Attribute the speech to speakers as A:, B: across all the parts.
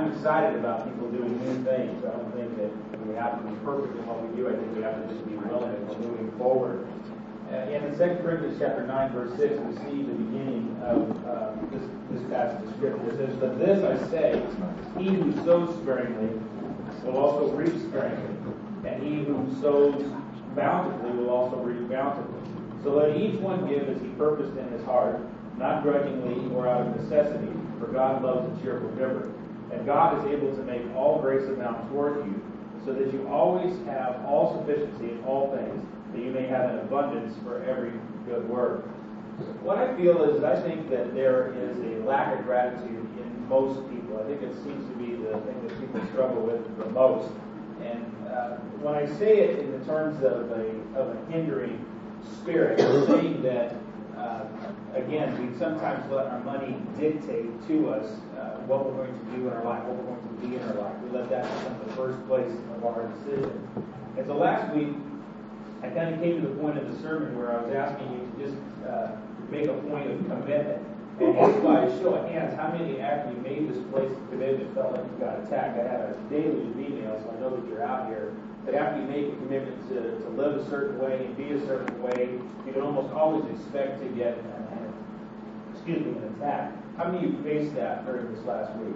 A: I'm excited about people doing new things. I don't think that we have to be perfect in what we do. I think we have to just be willing and moving forward. In 2 Corinthians chapter 9, verse 6, we see the beginning of this passage of Scripture. It says, "But this I say, he who sows sparingly will also reap sparingly, and he who sows bountifully will also reap bountifully. So let each one give as he purposed in his heart, not grudgingly or out of necessity, for God loves a cheerful giver. And God is able to make all grace abound toward you, so that you always have all sufficiency in all things, that you may have an abundance for every good work." What I feel is, I think that there is a lack of gratitude in most people. I think it seems to be the thing that people struggle with the most. And when I say it in the terms of a hindering spirit, I'm saying that, again, we sometimes let our money dictate to us what we're going to do in our life, what we're going to be in our life. We let that become the first place of our decision. And so last week, I kind of came to the point of the sermon where I was asking you to just make a point of commitment. And just by a show of hands, how many after you made this place of commitment felt like you got attacked? I had a daily email, so I know that you're out here. But after you make a commitment to live a certain way and be a certain way, you can almost always expect to get an attack. How many of you faced that during this last week?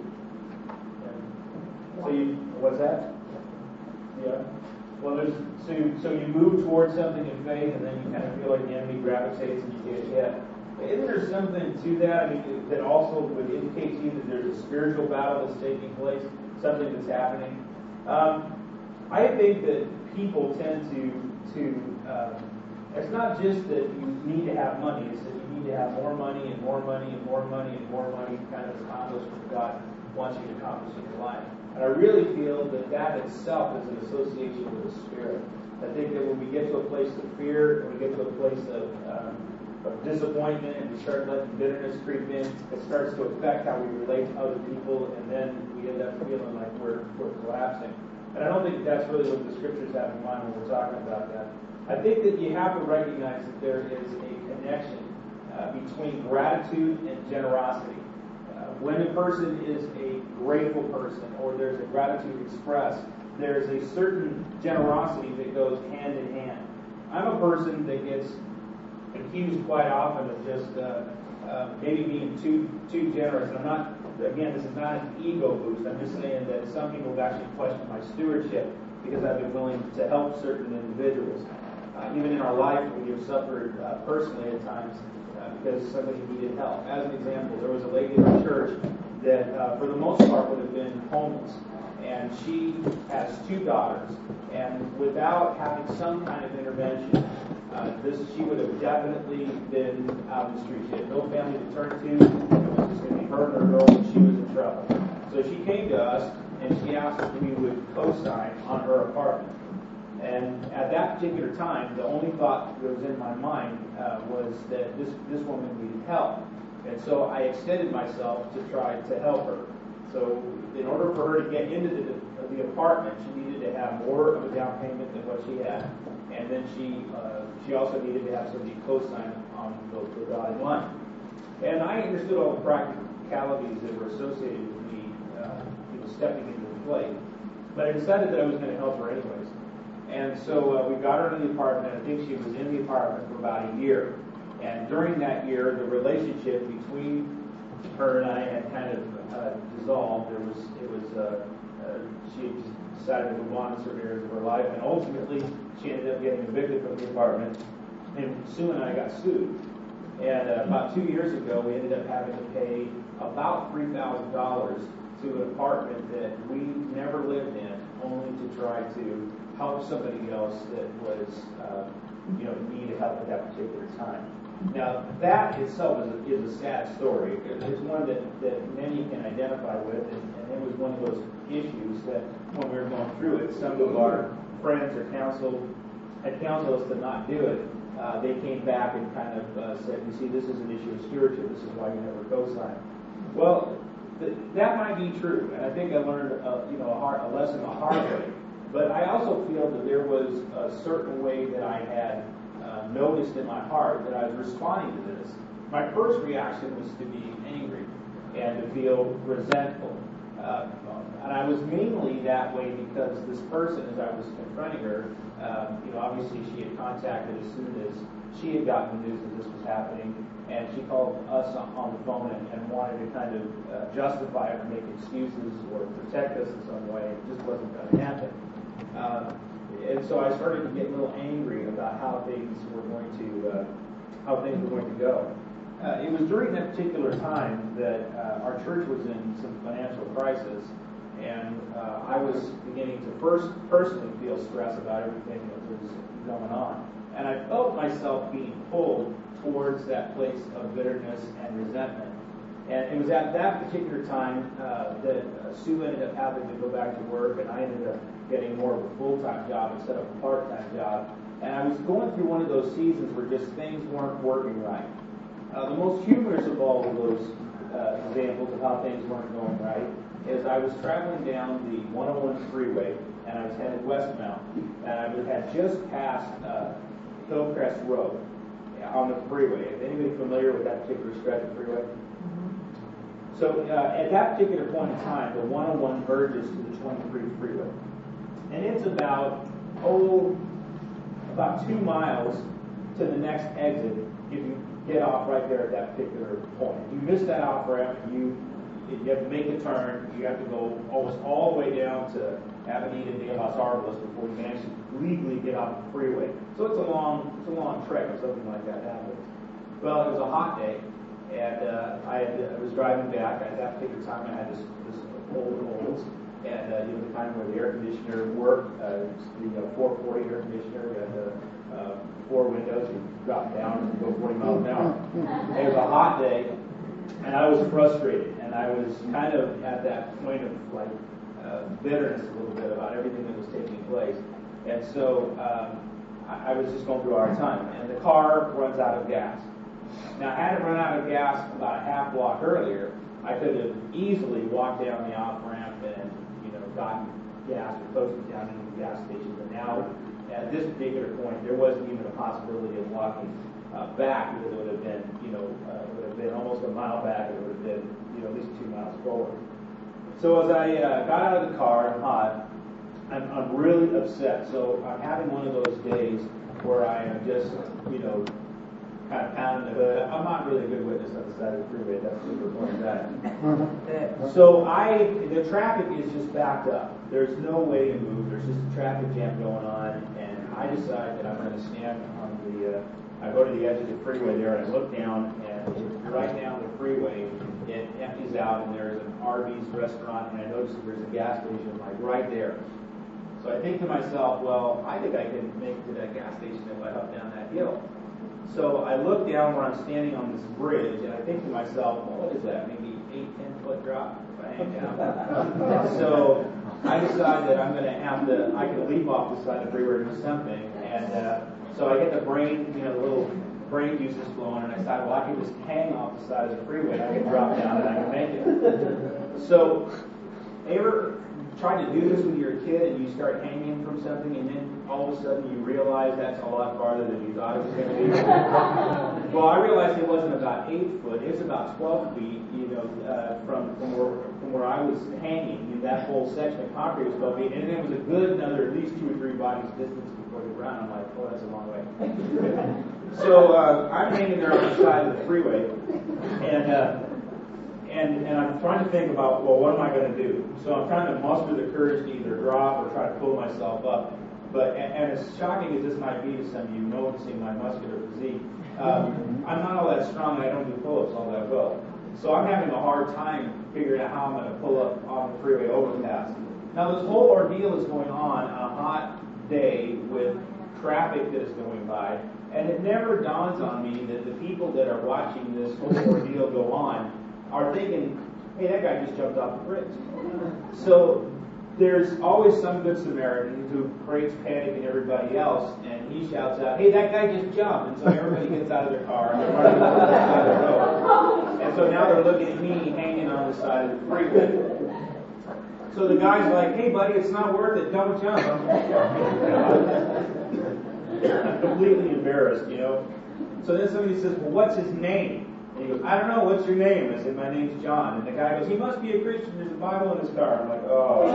A: So what's that? Yeah. Well, so you move towards something in faith, and then you kind of feel like the enemy gravitates and you get hit. Isn't there something to that? I mean, that also would indicate to you that there's a spiritual battle that's taking place, something that's happening. I think that people tend to it's not just that you need to have money, it's that you need to have more money and more money and more money and more money to kind of accomplish what God wants you to accomplish in your life. And I really feel that that itself is an association with the Spirit. I think that when we get to a place of fear, when we get to a place of disappointment, and we start letting bitterness creep in, it starts to affect how we relate to other people, and then we end up feeling like we're collapsing. And I don't think that's really what the Scriptures have in mind when we're talking about that. I think that you have to recognize that there is a connection between gratitude and generosity. When a person is a grateful person, or there's a gratitude expressed, there's a certain generosity that goes hand in hand. I'm a person that gets accused quite often of just maybe being too generous. And I'm not, again, this is not an ego boost. I'm just saying that some people have actually questioned my stewardship because I've been willing to help certain individuals. Even in our life, we have suffered personally at times because somebody needed help. As an example, there was a lady in our church that, for the most part, would have been homeless. And she has 2 daughters. And without having some kind of intervention, she would have definitely been out in the street. She had no family to turn to. It was just going to be her and her girl, and she was in trouble. So she came to us, and she asked if we would co-sign on her apartment. And at that particular time, the only thought that was in my mind was that this woman needed help. And so I extended myself to try to help her. So in order for her to get into the apartment, she needed to have more of a down payment than what she had. And then she also needed to have somebody co-sign on the dotted line. And I understood all the practicalities that were associated with me stepping into the plate. But I decided that I was going to help her anyways. And so we got her into the apartment. I think she was in the apartment for about a year. And during that year, the relationship between her and I had kind of dissolved. She just decided to move on in certain areas of her life. And ultimately, she ended up getting evicted from the apartment. And Sue and I got sued. And about 2 years ago, we ended up having to pay about $3,000 to an apartment that we never lived in, only to try to help somebody else that was, needed help at that particular time. Now, that itself is a sad story. It's one that many can identify with, and it was one of those issues that when we were going through it, some of our friends or had counseled us to not do it. They came back and kind of said, you see, this is an issue of stewardship. This is why you never co-sign. Well, that might be true, and I think I learned a lesson the hard way. But I also feel that there was a certain way that I had noticed in my heart that I was responding to this. My first reaction was to be angry and to feel resentful. And I was mainly that way because this person, as I was confronting her, obviously she had contacted as soon as she had gotten the news that this was happening, and she called us on the phone and wanted to kind of justify it or make excuses or protect us in some way. It just wasn't going to happen. And so I started to get a little angry about how things were going to go. It was during that particular time that our church was in some financial crisis, and I was beginning to personally feel stress about everything that was going on. And I felt myself being pulled towards that place of bitterness and resentment. And it was at that particular time that Sue ended up having to go back to work, and I ended up getting more of a full-time job instead of a part-time job. And I was going through one of those seasons where just things weren't working right. The most humorous of all of those examples of how things weren't going right is I was traveling down the 101 freeway, and I was headed westbound, and I had just passed Hillcrest Road on the freeway. Is anybody familiar with that particular stretch of freeway? So at that particular point in time, the 101 merges to the 23 freeway. And it's about 2 miles to the next exit if you get off right there at that particular point. If you miss that off ramp, you have to make a turn. You have to go almost all the way down to Avenida de Los Arboles before you can actually legally get off the freeway. So it's a long trek if something like that happens. Well, it was a hot day, and I was driving back. At that particular time, I had this old Olds, and the kind where the air conditioner worked, the 440 air conditioner, and the 4 windows, you drop down and go 40 miles an hour. It was a hot day, and I was frustrated, and I was kind of at that point of bitterness a little bit about everything that was taking place. And so I was just going through a hard time, and the car runs out of gas. Now, had it run out of gas about a half block earlier, I could have easily walked down the off ramp and gotten gas or coasted down into the gas station. But now, at this particular point, there wasn't even a possibility of walking back, because it would have been, almost a mile back. It would have been, at least 2 miles forward. So as I got out of the car, I'm hot. I'm really upset. So I'm having one of those days where I am just, kind of pounding the hood. I'm not really a good witness on the side of the freeway. That's super point that. So the traffic is just backed up. There's no way to move. There's just a traffic jam going on, and I decide that I'm going to stand on I go to the edge of the freeway there, and I look down, and right down the freeway, it empties out, and there's an Arby's restaurant, and I notice that there's a gas station right there. So I think to myself, well, I think I can make it to that gas station if I hop down that hill. So I look down where I'm standing on this bridge, and I think to myself, well, what is that, maybe 8-10 foot drop if I hang down? So I decide that I'm going to I can leap off the side of the freeway or do something, and so I get the little brain juices flowing, and I decide, well, I can just hang off the side of the freeway, I can drop down and I can make it. So, ever try to do this when you're a kid and you start hanging from something, and then all of a sudden you realize that's a lot farther than you thought it was going to be? Well, I realized it wasn't about 8 foot, it was about 12 feet, from where I was hanging. That whole section of concrete was 12 feet, and it was a good another at least 2 or 3 bodies distance before the ground. I'm like, oh, that's a long way. So I'm hanging there on the side of the freeway, and I'm trying to think about, well, what am I going to do? So I'm trying to muster the courage to either drop or try to pull myself up. But and as shocking as this might be to some of you, noticing my muscular physique, I'm not all that strong, and I don't do pull-ups all that well. So I'm having a hard time figuring out how I'm going to pull up on the freeway overpass. Now this whole ordeal is going on a hot day with traffic that is going by, and it never dawns on me that the people that are watching this whole ordeal go on are thinking, hey, that guy just jumped off the bridge. So there's always some good Samaritan who creates panic in everybody else, and he shouts out, hey, that guy just jumped. And so everybody gets out of their car and they're running on the side of the road. And so now they're looking at me hanging on the side of the freeway. So the guy's like, hey, buddy, it's not worth it. Don't jump. I'm completely embarrassed, So then somebody says, well, what's his name? And he goes, I don't know, what's your name? I said, my name's John. And the guy goes, he must be a Christian. There's a Bible in his car. I'm like, oh.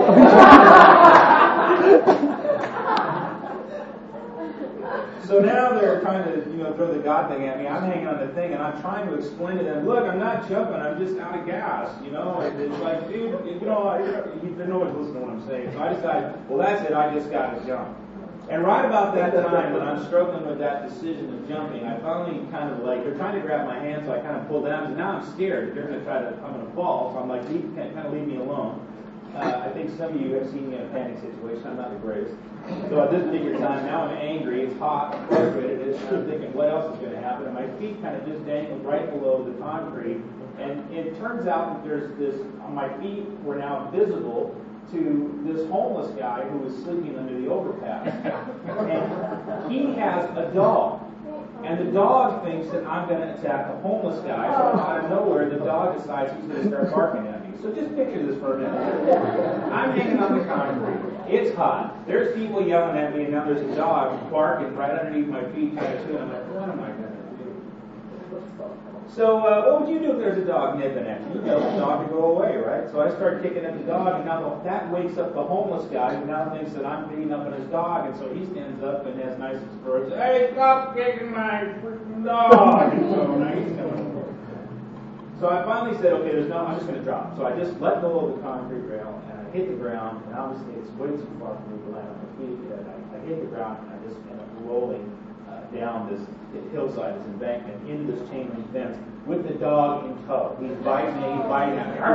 A: So now they're trying to, throw the God thing at me. I'm hanging on the thing, and I'm trying to explain to them, look, I'm not jumping. I'm just out of gas. It's like, dude, no one's listening to what I'm saying. So I decided, well, that's it. I just got to jump. And right about that time, when I'm struggling with that decision of jumping, I finally kind of they're trying to grab my hand, so I kind of pull down. And now I'm scared. They're going to I'm going to fall. So I'm like, kind of leave me alone. I think some of you have seen me in a panic situation. I'm not the greatest. So at this particular time, now I'm angry. It's hot. I'm frustrated. And I'm thinking, what else is going to happen? And my feet kind of just dangle right below the concrete. And it turns out that there's this, my feet were now visible to this homeless guy who was sleeping under the overpass. And he has a dog. And the dog thinks that I'm going to attack the homeless guy. So out of nowhere, the dog decides he's going to start barking at me. So just picture this for a minute. I'm hanging on the concrete. It's hot. There's people yelling at me, and now there's a dog barking right underneath my feet trying to chew. I'm like, what am I going to do? So what would you do if there's a dog nipping at you? You tell the dog to go away, right? So I start kicking at the dog, and now that wakes up the homeless guy, who now thinks that I'm beating up on his dog, and so he stands up and has nice words. Hey, stop kicking my freaking dog! So now he's coming. So I finally said, okay, I'm just going to drop. So I just let go of the concrete rail, and I hit the ground, and obviously it's way too far for me to land on my feet. And I hit the ground, and I just end up rolling down this hillside, this embankment, into this chain link fence with the dog in tow. He's biting me, at me.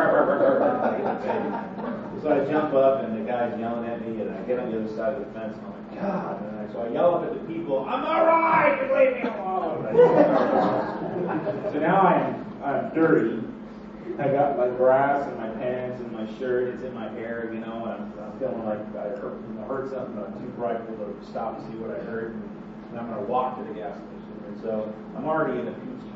A: So I jump up, and the guy's yelling at me, and I get on the other side of the fence, and I'm like, God. So I yell up at the people, I'm all right, leave me alone. So now I'm dirty. I got my grass in my pants and my shirt. It's in my hair, and I'm feeling like I heard something, but I'm too frightened to stop to see what I heard. And I'm going to walk to the gas station. And so I'm already in a peachy.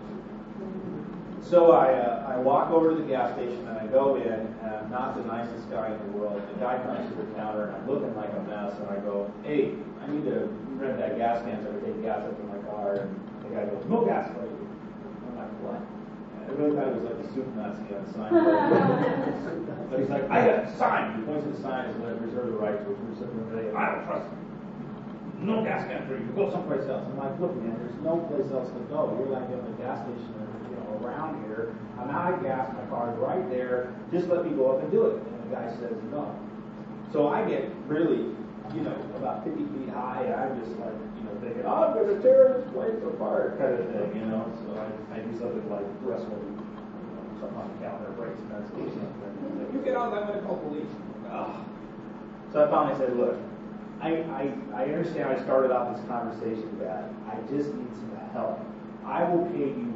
A: So I walk over to the gas station, and I go in, and I'm not the nicest guy in the world. The guy comes to the counter, and I'm looking like a mess, and I go, hey, I need to rent that gas can so I can take gas up in my car. And the guy goes, no gas for you. I'm like, what? I really thought it was like a soup Nazi on a sign. But he's like, I got a sign. He points to the sign and says, reserve the right to it. I don't trust him. No gas can for you. Go someplace else. I'm like, look, man, there's no place else to go. You're like at the gas station around here. I'm out of gas. My car's right there. Just let me go up and do it. And the guy says no. So I get really, about 50 feet high. And I'm just like, thinking, I'm going to tear this place apart, kind of thing, So I do something like wrestle, something on the counter, breaks and that's something. You get out, I'm going to call police. So I finally said, look, I understand I started off this conversation bad. I just need some help. I will pay you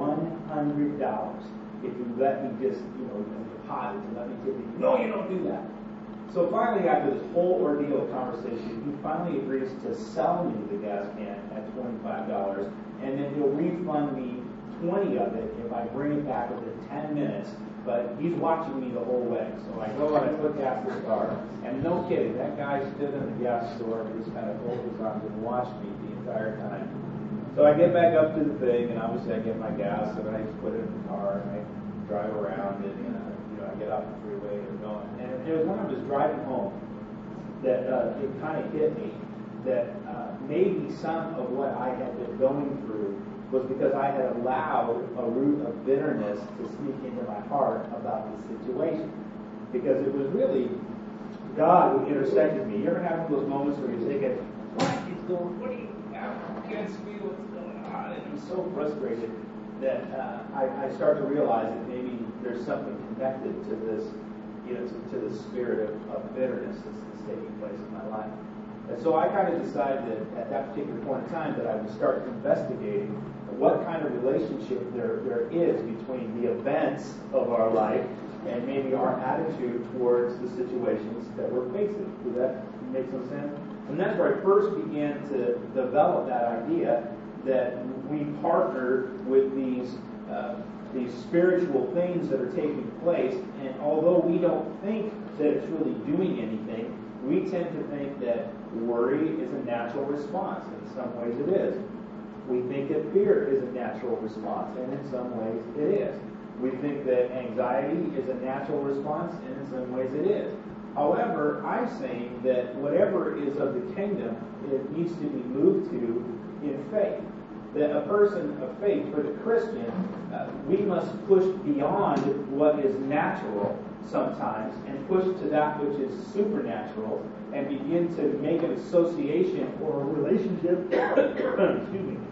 A: $100 if you let me just, deposit to let me give you. No, you don't do that. So finally, after this whole ordeal of conversation, he finally agrees to sell me the gas can at $25, and then he'll refund me 20 of it if I bring it back within 10 minutes. But he's watching me the whole way. So I go and I put gas in the car, and no kidding, that guy stood in the gas store and just kind of folded his arms and watched me the entire time. So I get back up to the thing, and obviously I get my gas, and I just put it in the car, and I drive around, and I get off the freeway and going. And it was when I was driving home that it kind of hit me that maybe some of what I had been going through was because I had allowed a root of bitterness to sneak into my heart about the situation. Because it was really God who intersected me. You ever have one of those moments where you're thinking, what is going on? What do you have against me? What's going on? And I'm so frustrated that I start to realize that maybe there's something connected to this, to the spirit of bitterness that's taking place in my life. And so I kind of decided that at that particular point in time that I would start investigating what kind of relationship there is between the events of our life and maybe our attitude towards the situations that we're facing. Does that make some sense? And that's where I first began to develop that idea that we partner with these spiritual things that are taking place, and although we don't think that it's really doing anything, we tend to think that worry is a natural response. In some ways it is. We think that fear is a natural response, and in some ways it is. We think that anxiety is a natural response, and in some ways it is. However, I'm saying that whatever is of the kingdom, it needs to be moved to in faith. That a person of faith, for the Christian, we must push beyond what is natural sometimes and push to that which is supernatural and begin to make an association or a relationship excuse me,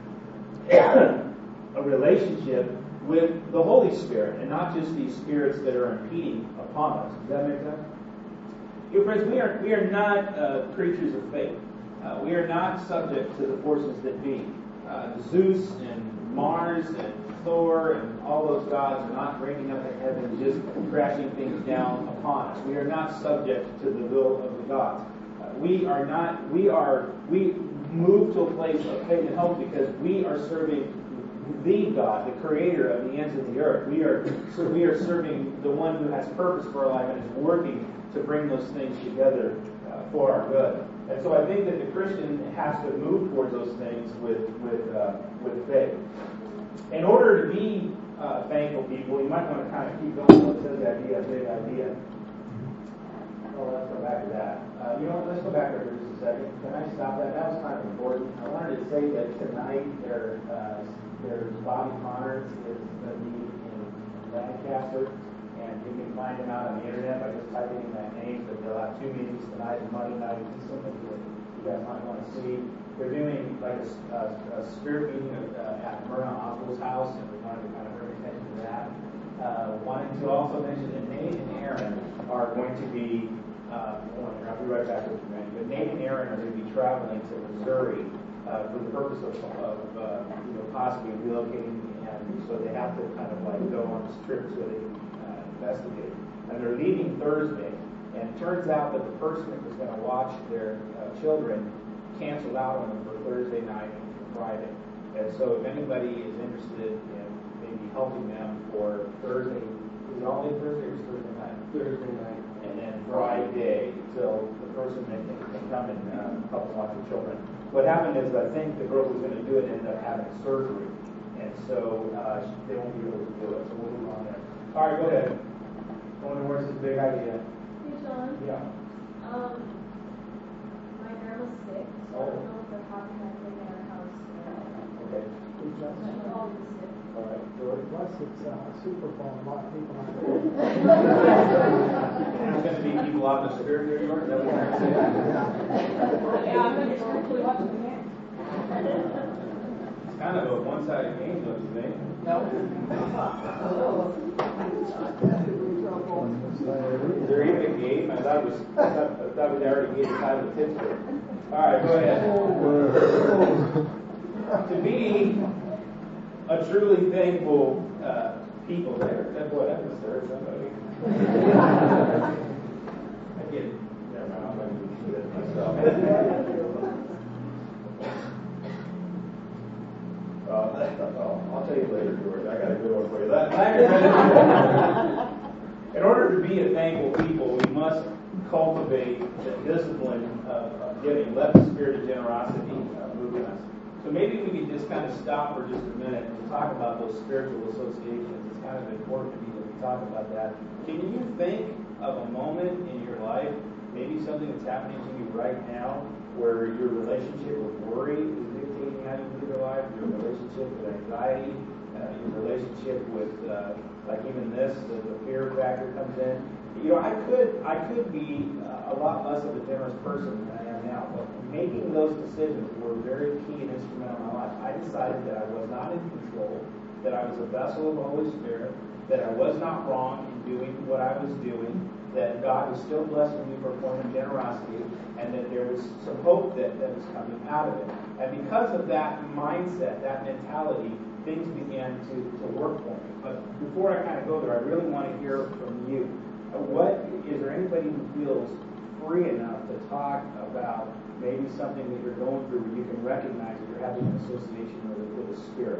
A: a relationship with the Holy Spirit and not just these spirits that are impeding upon us. Does that make sense? Dear friends, we are not creatures of faith. We are not subject to the forces that be. Zeus and Mars and Thor and all those gods are not breaking up the heavens, just crashing things down upon us. We are not subject to the will of the gods. We move to a place of faith and hope because we are serving the God, the creator of the ends of the earth. We are serving the one who has purpose for our life and is working to bring those things together for our good. And so I think that the Christian has to move towards those things with faith. In order to be thankful people, you might want to kind of keep going with this idea, big idea. Oh, let's go back to that. Let's go back there for just a second. Can I stop that? That was kind of important. I wanted to say that tonight there's Bobby Connors is going to be in Lancaster, and you can find him out on the internet by just typing in that name. But they'll have 2 meetings tonight and Monday night. It's something that you guys might want to see. They're doing like a spirit meeting at Myrna Oswald's house, and we wanted to kind of bring attention to that. Wanted to also mention that Nate and Aaron are going to be, I'll be right back with you, man. But Nate and Aaron are going to be traveling to Missouri for the purpose of possibly relocating, and so they have to kind of like go on this trip so they can investigate. And they're leaving Thursday, and it turns out that the person that was going to watch their children canceled out on them for Thursday night and for Friday. And so if anybody is interested in maybe helping them for Thursday, is it all day Thursday or is it Thursday night? Thursday night. And then Friday, so the person that can come and help them watch the children. What happened is I think the girl who's going to do it ended up having surgery. And so they won't be able to do it. So we'll move on there. All right, go ahead. Going towards this big idea.
B: Hey, John.
A: Yeah.
B: My grandma's sick, so I don't know if they're talking about living in our house.
A: Okay.
B: All of sick.
A: All right, George.
C: Plus, it's Super Bowl. A lot of people on
A: There's going to be people out in the spirit here, George? Is that what you're going to say?
B: Yeah, I'm going to spiritually watching the game.
A: It's kind of a one-sided game, don't you think?
B: No.
A: Is there even a game? I thought we already gave the title of Pittsburgh. All right, go ahead. To be a truly thankful people there. That must hurt somebody. I get it. Never mind, I'm going to do this myself. I'll tell you later, George. I got a good one for you. In order to be a thankful people, we must cultivate the discipline of giving. Let the spirit of generosity move in us. So maybe we could just kind of stop for just a minute and talk about those spiritual associations. It's kind of important to me that we talk about that. Can you think of a moment in your life, maybe something that's happening to you right now, where your relationship with worry is dictating how you live your life, your relationship with anxiety, your relationship with, like even this, the fear factor comes in. I could be a lot less of a generous person than I am now, but making those decisions were very key and instrumental in my life. I decided that I was not in control, that I was a vessel of the Holy Spirit, that I was not wrong in doing what I was doing, that God was still blessing me for a form of generosity, and that there was some hope that was coming out of it. And because of that mindset, that mentality, things began to work for me. But before I kind of go there, I really want to hear from you. Is there anybody who feels free enough to talk about maybe something that you're going through where you can recognize that you're having an association with the Spirit?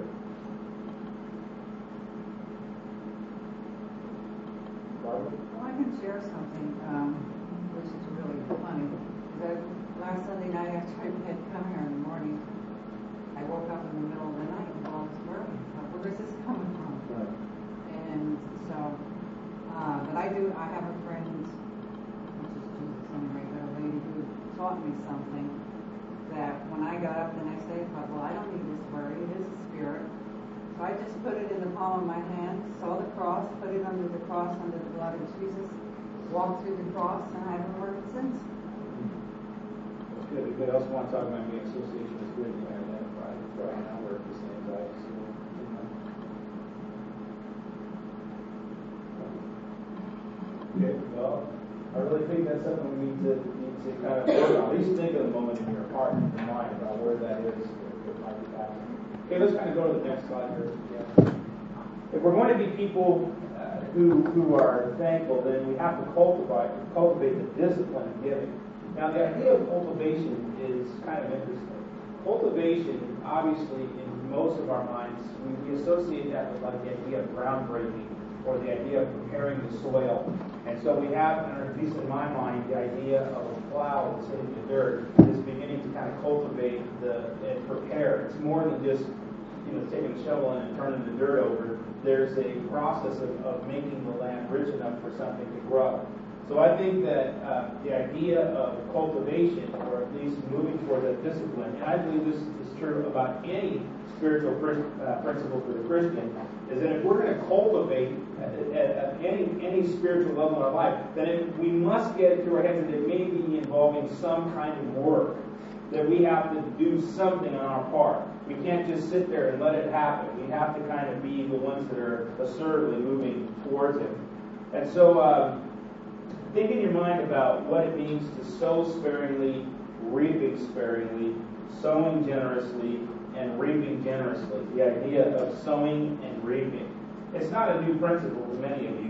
A: Barbara?
D: Well, I can share something, which is really funny. Last Sunday night after I had come here in the morning, I I woke up in the middle of the night with all this worry. I thought, where is this coming from?
A: Right.
D: And so, but I have a friend, which is Jesus anyway, but a lady who taught me something that when I got up the next day, I thought, well, I don't need this worry. It is a spirit. So I just put it in the palm of my hand, saw the cross, put it under the cross, under the blood of Jesus, walked through the cross, and I haven't worried since.
A: That's good. If you also want to talk about being association is good, you can identify with right now where the same anxiety. So, okay, well, I really think that's something we need to kind of work on. At least think of the moment in your heart and your mind about where that is that might be happening. Okay, let's kind of go to the next slide here. Yeah. If we're going to be people who are thankful, then we have to cultivate the discipline of giving. Now, the idea of cultivation is kind of interesting. Cultivation, obviously, in most of our minds, we associate that with like the idea of groundbreaking or the idea of preparing the soil. And so we have, or at least in my mind, the idea of a plow that's hitting the dirt is beginning to kind of cultivate and prepare. It's more than just taking a shovel and turning the dirt over. There's a process of making the land rich enough for something to grow. So I think that the idea of cultivation, or at least moving toward that discipline, and I believe this is true about any spiritual principle for the Christian, is that if we're going to cultivate at any spiritual level in our life, then we must get it through our heads that it may be involving some kind of work, that we have to do something on our part. We can't just sit there and let it happen. We have to kind of be the ones that are assertively moving towards it. And so think in your mind about what it means to sow sparingly, reaping sparingly, sowing generously, and reaping generously. The idea of sowing and reaping. It's not a new principle for many of you.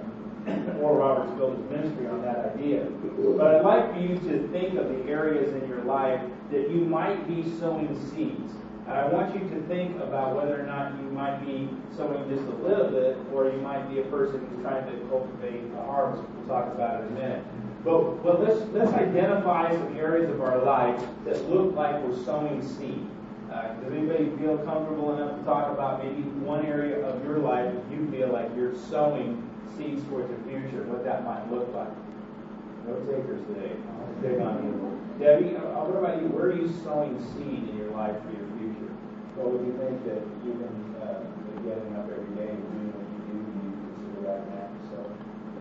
A: Oral Roberts built his ministry on that idea. But I'd like for you to think of the areas in your life that you might be sowing seeds. And I want you to think about whether or not you might be sowing just a little bit, or you might be a person who's trying to cultivate a harvest. We'll talk about it in a minute. But let's identify some areas of our life that look like we're sowing seed. Does anybody feel comfortable enough to talk about maybe one area of your life you feel like you're sowing seeds towards the future, what that might look like? No takers today. Big on you. Debbie, what about you? Where are you sowing seed in your life for your future? What would you think that even getting up every day and doing what you do, you consider that an act of sowing?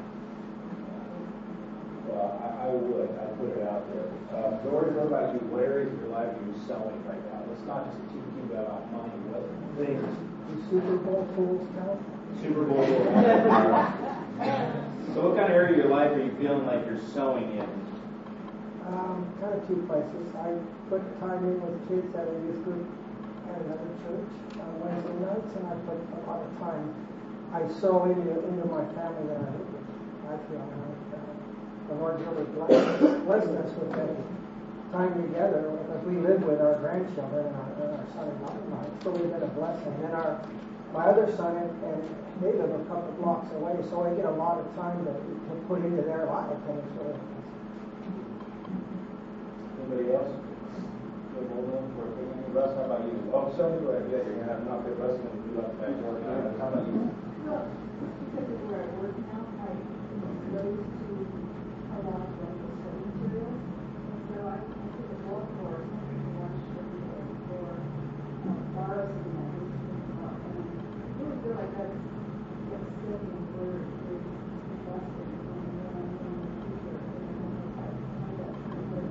A: Well, I would. I'd put it out there. George, what about you? What areas of your life are you sowing right now? Let's not just keep about money. What things?
C: The Super Bowl pools count?
A: Super Bowl. So what kind of area of your life are you feeling like you're sowing in?
C: Kind of two places. I put time in with kids at a youth group at another church on Wednesday nights, and I put a lot of time. I sow into my family that I feel like the Lord really blessed us with that time together, because we live with our grandchildren and our son-in-law tonight, so we've been a blessing. And my other son, and they live a couple of blocks away, so I get a lot of time to put into their life, and it's really nice.
A: Anybody else? Russ, how about you? Oh, sorry, go ahead. Yeah, you're going to have enough of Russ and do up back work. How about you?
B: Well, because of where I work now, I exposed to a lot of local study materials. And so I took a book course and watched every day for bars and that. And I really feel like that's sitting and we're invested in what I'm doing in the future. And I find that very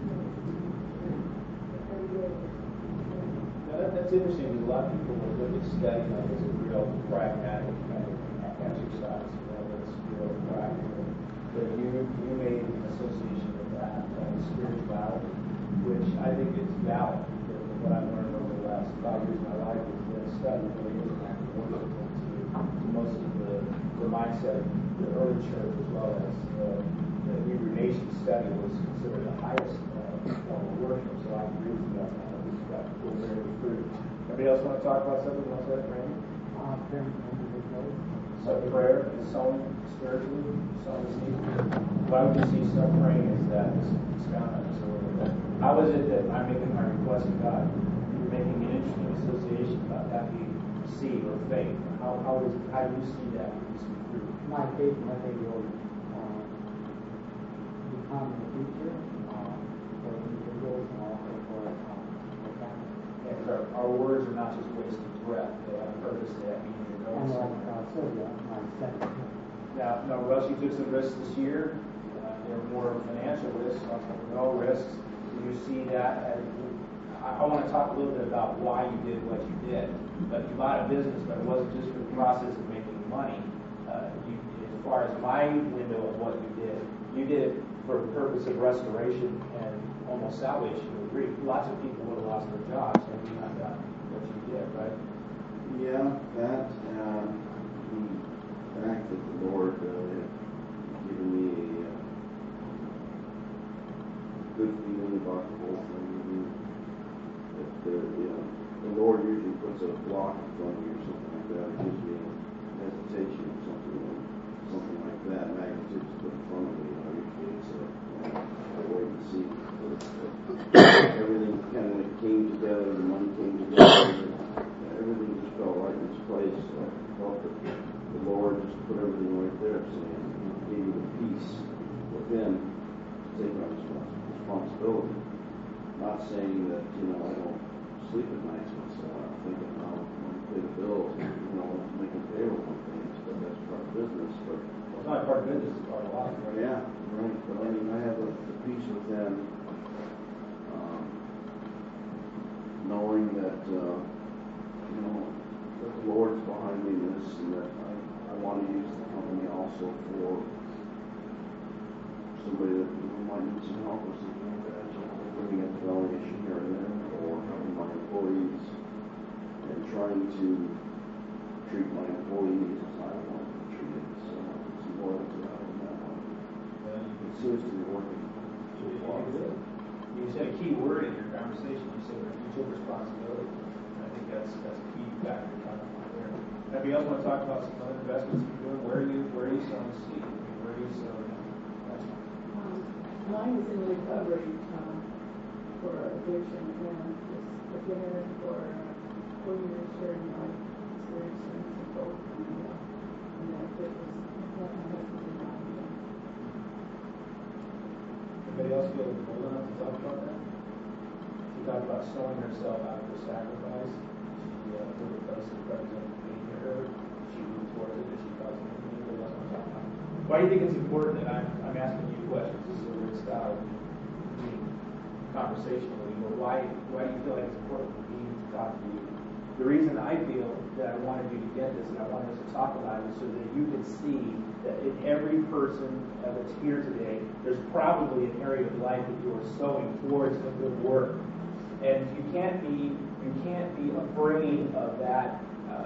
B: day.
A: Now that's interesting, because a lot of people will look at study like as a real pragmatic kind of exercise, that's real practical. But you made an association with that spirituality, which I think is valid. What I've learned over the last 5 years of my life is that study really is an act of worship to most of the mindset of the early church, as well as the Hebrew nation. Study was considered the highest form of worship. So I agree with you on that. It's got full very fruit. Anybody else want to talk about something else like that, Randy? So prayer is sowing spiritually, sowing seed. Why would you see stuff praying as that? Just expound on this a little bit. How is it that I'm making my request to God? you're making an interesting association about that being seed or faith. How do you see that producing fruit?
E: My faith will become in the future for individuals and also for families.
A: And our words are not just wasted breath; they have a purpose. They have meaning.
E: And like Sylvia, my second.
A: Now, Russ, you took some risks this year. There are more financial risks, no risks. Do you see that? I want to talk a little bit about why you did what you did. But you bought a business, but it wasn't just for the process of making money. As far as my window of what you did it for the purpose of restoration and almost salvation. Lots of people would have lost their jobs had you not done what you did, right?
F: Yeah, that the fact that the Lord had given me a good feeling about the whole thing. That the Lord usually puts a block in front of you or something like that. It gives me a hesitation or something like that. Magnitude's put in front of me. Usually it's a wait and see. Everything kind of came together. The money came together. Everything just fell right in its place. So I felt that the Lord just put everything right there, saying He gave me the peace within to take on this responsibility. Not saying that I don't sleep at night myself. I'm thinking how I'm going to pay the bills, making payroll and things, but that's part of business. But
A: It's not part of business; it's part of life, right?
F: yeah, right. But I have the peace within, knowing that that the Lord's behind me in this, and that I want to use the company also for somebody that might need some help or something like that, looking at the valuation here and there, or helping my employees and trying to treat my employees as I want to be treated. So it's more than that on that one. It seems to be working so far.
A: You said a key word in your conversation. You said mutual responsibility. I think that's a key factor coming from there. Anybody else want to talk about some other investments you're doing? Where are you sowing seed? Where are you sowing?
B: Mine is in recovery for addiction, and it's been in it for 4 years, sharing my experiences and both, and that it was what my husband and I did.
A: Anybody else feel bold enough to talk about that? She talked about sowing herself out of the sacrifice. She took a place that represented being near her. She moved towards it, and she thought anybody else want to talk about it. Why do you think it's important that I'm asking you questions? This is a weird style of being conversationally, but why do you feel like it's important for me to talk to you? The reason I feel that I wanted you to get this and I wanted us to talk about it is so that you can see that in every person that's here today, there's probably an area of life that you are sowing towards a good work. And you can't be afraid of that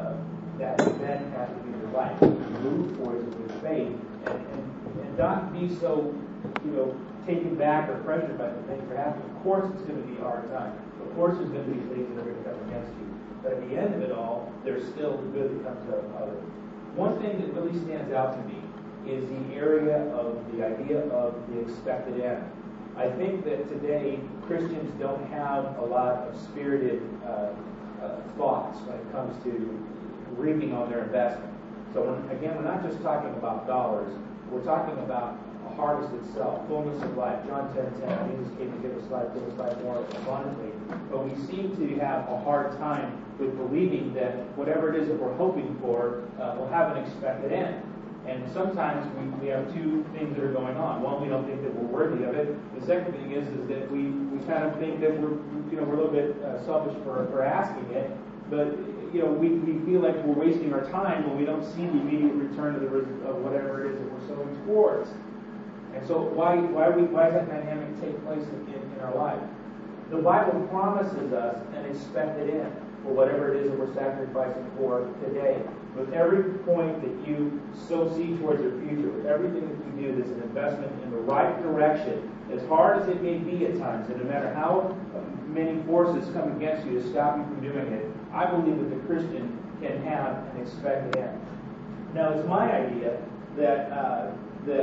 A: event happening in your life. You move towards it with faith and not be so taken back or pressured by the things that are happening. Of course it's going to be a hard time. Of course there's going to be things that are going to come against you. But at the end of it all, there's still the good that comes out of it. One thing that really stands out to me is the area of the idea of the expected end. I think that today Christians don't have a lot of spirited thoughts when it comes to reaping on their investment. So we're not just talking about dollars. We're talking about a harvest itself, fullness of life. John 10:10. Jesus came to give us life more abundantly. But we seem to have a hard time with believing that whatever it is that we're hoping for will have an expected end. And sometimes we have two things that are going on. One, we don't think that we're worthy of it. The second thing is that we kind of think that we're a little bit selfish for asking it. But we feel like we're wasting our time when we don't see the immediate return of whatever it is that we're sowing towards. And so why does that dynamic take place in our life? The Bible promises us an expected end for whatever it is that we're sacrificing for today. With every point that you sow seed towards your future, with everything that you do that's an investment in the right direction, as hard as it may be at times, and no matter how many forces come against you to stop you from doing it, I believe that the Christian can have an expected end. Now, it's my idea that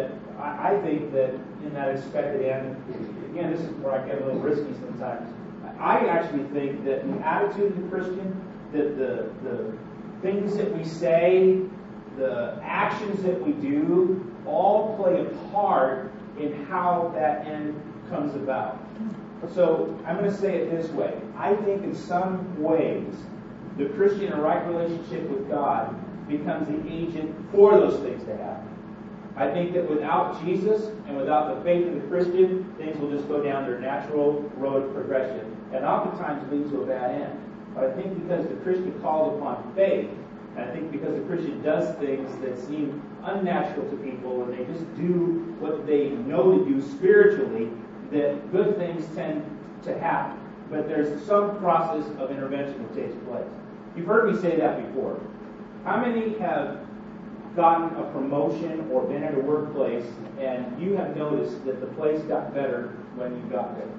A: I think that in that expected end, again, this is where I get a little risky sometimes. I actually think that the attitude of the Christian, that the things that we say, the actions that we do, all play a part in how that end comes about. So I'm going to say it this way. I think in some ways, the Christian in a right relationship with God becomes the agent for those things to happen. I think that without Jesus and without the faith of the Christian, things will just go down their natural road of progression, and oftentimes lead to a bad end. But I think because the Christian calls upon faith, and I think because the Christian does things that seem unnatural to people, and they just do what they know to do spiritually, that good things tend to happen. But there's some process of intervention that takes place. You've heard me say that before. How many have gotten a promotion or been at a workplace and you have noticed that the place got better when you got there?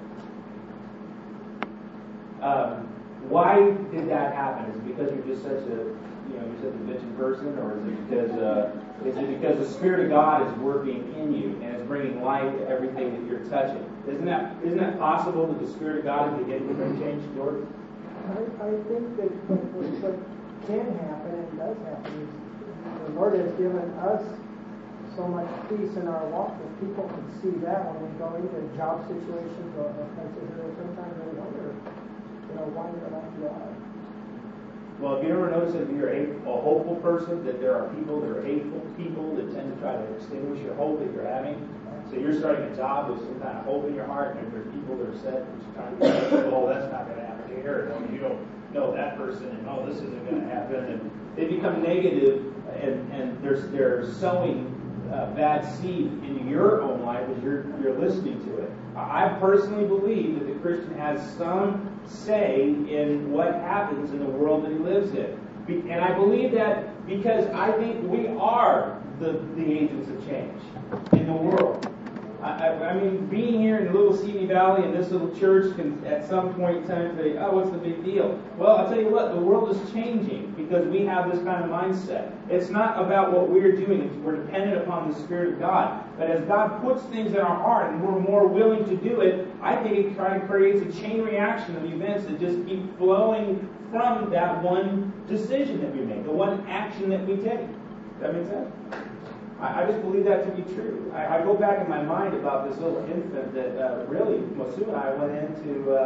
A: Why did that happen? Is it because you're just such a bitchin' person, or is it because the Spirit of God is working in you and is bringing life to everything that you're touching? Isn't that possible that the Spirit of God is beginning to bring change, Jordan?
C: I think that what can happen and does happen is the Lord has given us so much peace in our walk that people can see that when we go into job situations or places where sometimes they wonder, why they're like they are.
A: Well, have you ever noticed that if you're a hopeful person, that there are people that are hateful people that tend to try to extinguish your hope that you're having? So you're starting a job with some kind of hope in your heart, and there's people that are set that you're trying to say, oh, that's not going to happen here, and you don't know that person, and oh, this isn't going to happen, and they become negative, and they're sowing bad seed into your own life as you're listening to it. I personally believe that the Christian has some say in what happens in the world that he lives in. And I believe that because I think we are the agents of change in the world. I mean, being here in the little Simi Valley in this little church can at some point in time say, oh, what's the big deal? Well, I'll tell you what, the world is changing because we have this kind of mindset. It's not about what we're doing. We're dependent upon the Spirit of God. But as God puts things in our heart and we're more willing to do it, I think it kind of creates a chain reaction of events that just keep flowing from that one decision that we make, the one action that we take. Does that make sense? I just believe that to be true. I go back in my mind about this little infant that really, Masu and I went in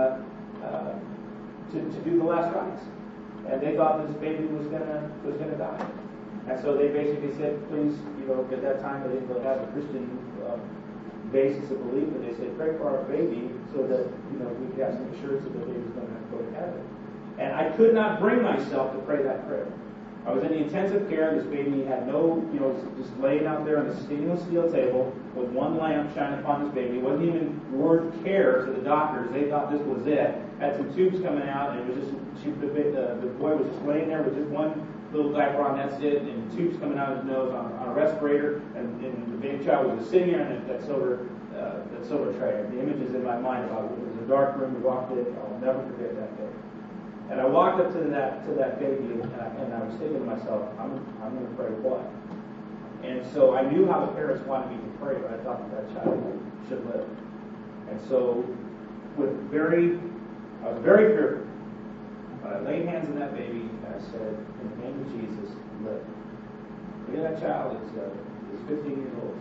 A: to do the last rites, and they thought this baby was gonna die, and so they basically said, please, at that time they didn't have a Christian basis of belief, but they said, pray for our baby so that we could have some assurance that the baby's going to go to heaven. And I could not bring myself to pray that prayer. I was in the intensive care. This baby had just laying out there on the stainless steel table with one lamp shining upon this baby. It wasn't even worth care to the doctors. They thought this was it. Had some tubes coming out, and it was just the boy was just laying there with just one little diaper on. That's it, and tubes coming out of his nose on a respirator, and the baby child was just sitting there on that silver tray. The image is in my mind about it. It was a dark room. We walked in. I'll never forget that day. And I walked up to that baby, and I was thinking to myself, I'm going to pray what? And so I knew how the parents wanted me to pray, but I thought that child should live. And so, I was very fearful. But I laid hands on that baby, and I said, in the name of Jesus, live. Look at that child is 15 years old.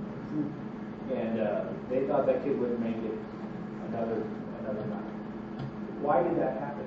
A: And they thought that kid wouldn't make it another night. Why did that happen?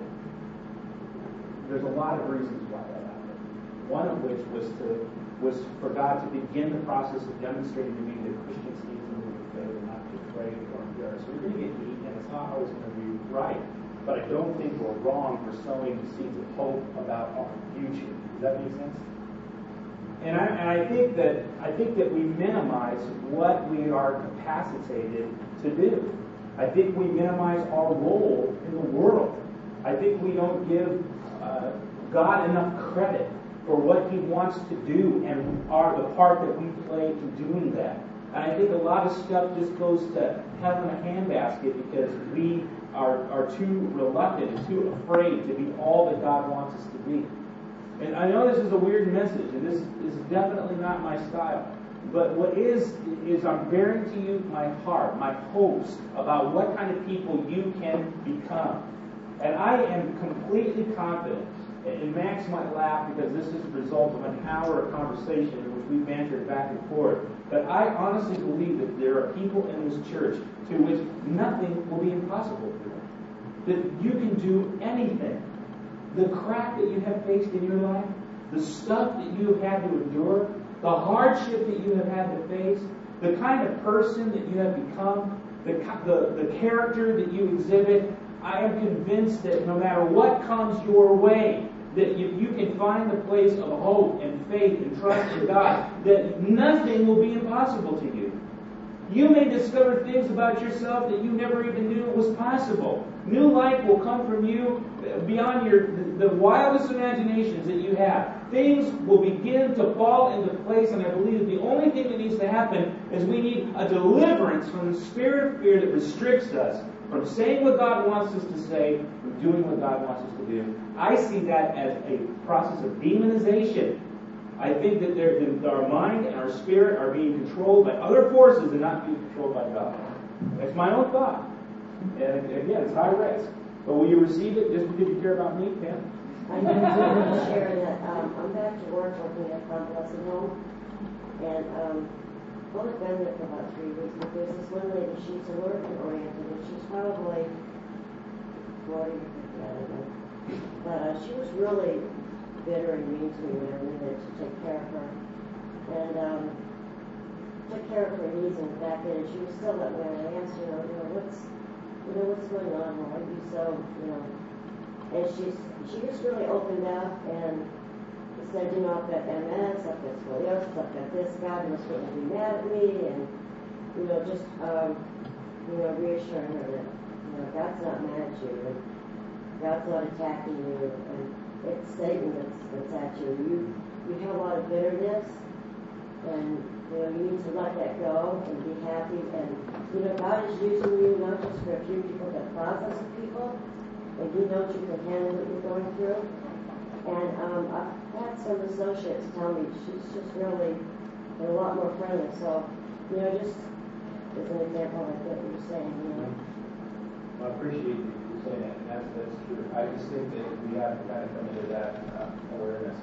A: There's a lot of reasons why that happened. One of which was for God to begin the process of demonstrating to me that Christians need to move in faith and not be afraid or embarrassed. We're going to get beat, and it's not always going to be right. But I don't think we're wrong for sowing the seeds of hope about our future. Does that make sense? And I think that we minimize what we are capacitated to do. I think we minimize our role in the world. I think we don't give God enough credit for what He wants to do and the part that we play in doing that. And I think a lot of stuff just goes to hell in a handbasket because we are too reluctant and too afraid to be all that God wants us to be. And I know this is a weird message, and this is definitely not my style. But what is I'm bearing to you my heart, my hopes about what kind of people you can become And I am completely confident, and Max might laugh because this is the result of an hour of conversation in which we bantered back and forth, but I honestly believe that there are people in this church to which nothing will be impossible for them. That you can do anything. The crap that you have faced in your life, the stuff that you have had to endure, the hardship that you have had to face, the kind of person that you have become, the character that you exhibit, I am convinced that no matter what comes your way, that you can find the place of hope and faith and trust in God, that nothing will be impossible to you. You may discover things about yourself that you never even knew was possible. New life will come from you beyond the wildest imaginations that you have. Things will begin to fall into place, and I believe that the only thing that needs to happen is we need a deliverance from the spirit of fear that restricts us from saying what God wants us to say, from doing what God wants us to do. I see that as a process of demonization. I think that our mind and our spirit are being controlled by other forces and not being controlled by God. That's my own thought. And again, it's high risk. But will you receive it just because you care about me, Pam?
G: I just wanted to share that I'm back to work working at Convalescent Home. And I've only been there for about 3 weeks. But there's this one lady, she's work-oriented, and she's probably 40 or 50, I don't know. But she was really bitter and mean to me when I needed to take care of her. And took care of her needs and back then, and she was still that way. And I asked her, what's going on? Why are you so, And she just really opened up and said, I've got MS, I've got scoliosis, I've got this. God must really be mad at me, and just reassuring her that God's not mad at you, and God's not attacking you, and it's Satan that's at you. You have a lot of bitterness, and you need to let that go and be happy. And God is using you not just for a few people, but thousands of people, and He knows you can handle what you're going through. And I've had some associates tell me she's just really a lot more friendly. So just as an example, like what you're saying.
A: Well, I appreciate you saying that, and that's true. I just think that we have to kind of come into that awareness.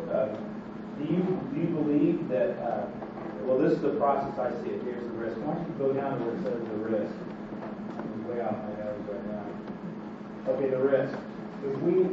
A: Do you believe that? Well, this is the process I see it. Here's the risk. Why don't you go down to where it says the risk? I'm way off my nose right now. Okay, the risk. If we,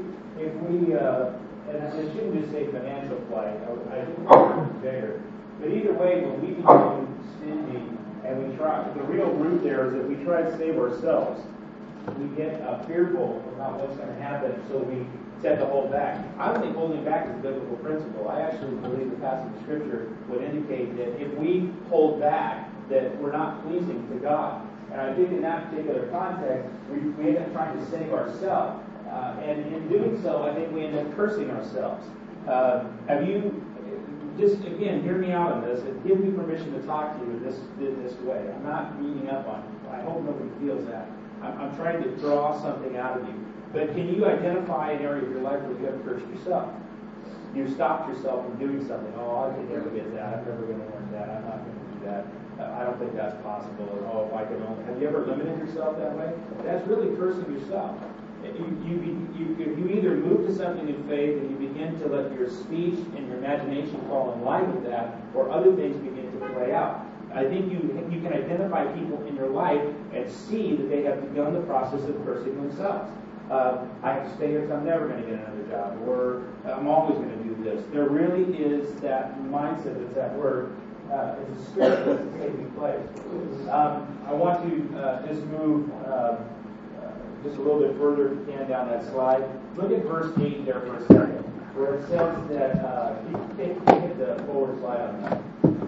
A: and I shouldn't just say financial plight. I think it's bigger. But either way, when we become stingy and we try, the real root there is that we try to save ourselves. We get fearful about what's going to happen, so we tend to hold back. I don't think holding back is a biblical principle. I actually believe the passage of Scripture would indicate that if we hold back, that we're not pleasing to God. And I think in that particular context, we end up trying to save ourselves. And in doing so, I think we end up cursing ourselves. Have you, just again, hear me out on this and give me permission to talk to you in this way. I'm not beating up on you. I hope nobody feels that. I'm trying to draw something out of you. But can you identify an area of your life where you have cursed yourself? You've stopped yourself from doing something. Oh, I can never get that. I'm never going to learn that. I'm not going to do that. I don't think that's possible. Or, if I could only... Have you ever limited yourself that way? That's really cursing yourself. If you either move to something in faith and you begin to let your speech and your imagination fall in line with that, or other things begin to play out. I think you can identify people in your life and see that they have begun the process of cursing themselves. I have to stay here because I'm never going to get another job, or I'm always going to do this. There really is that mindset that's at work. It's a spirit that's taking place. I want to just move just a little bit further, if you can, down that slide. Look at verse 8 there for a second, where it says that, hit the forward slide on that.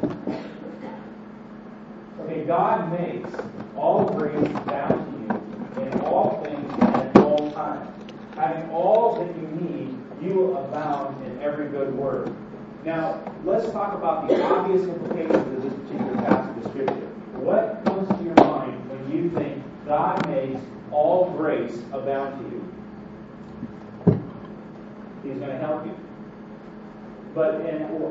A: Okay, God makes all grace abound to you in all things and at all times. Having all that you need, you will abound in every good work. Now, let's talk about the obvious implications of this particular passage of Scripture. What comes to your mind when you think God makes all grace abound to you? He's going to help you. But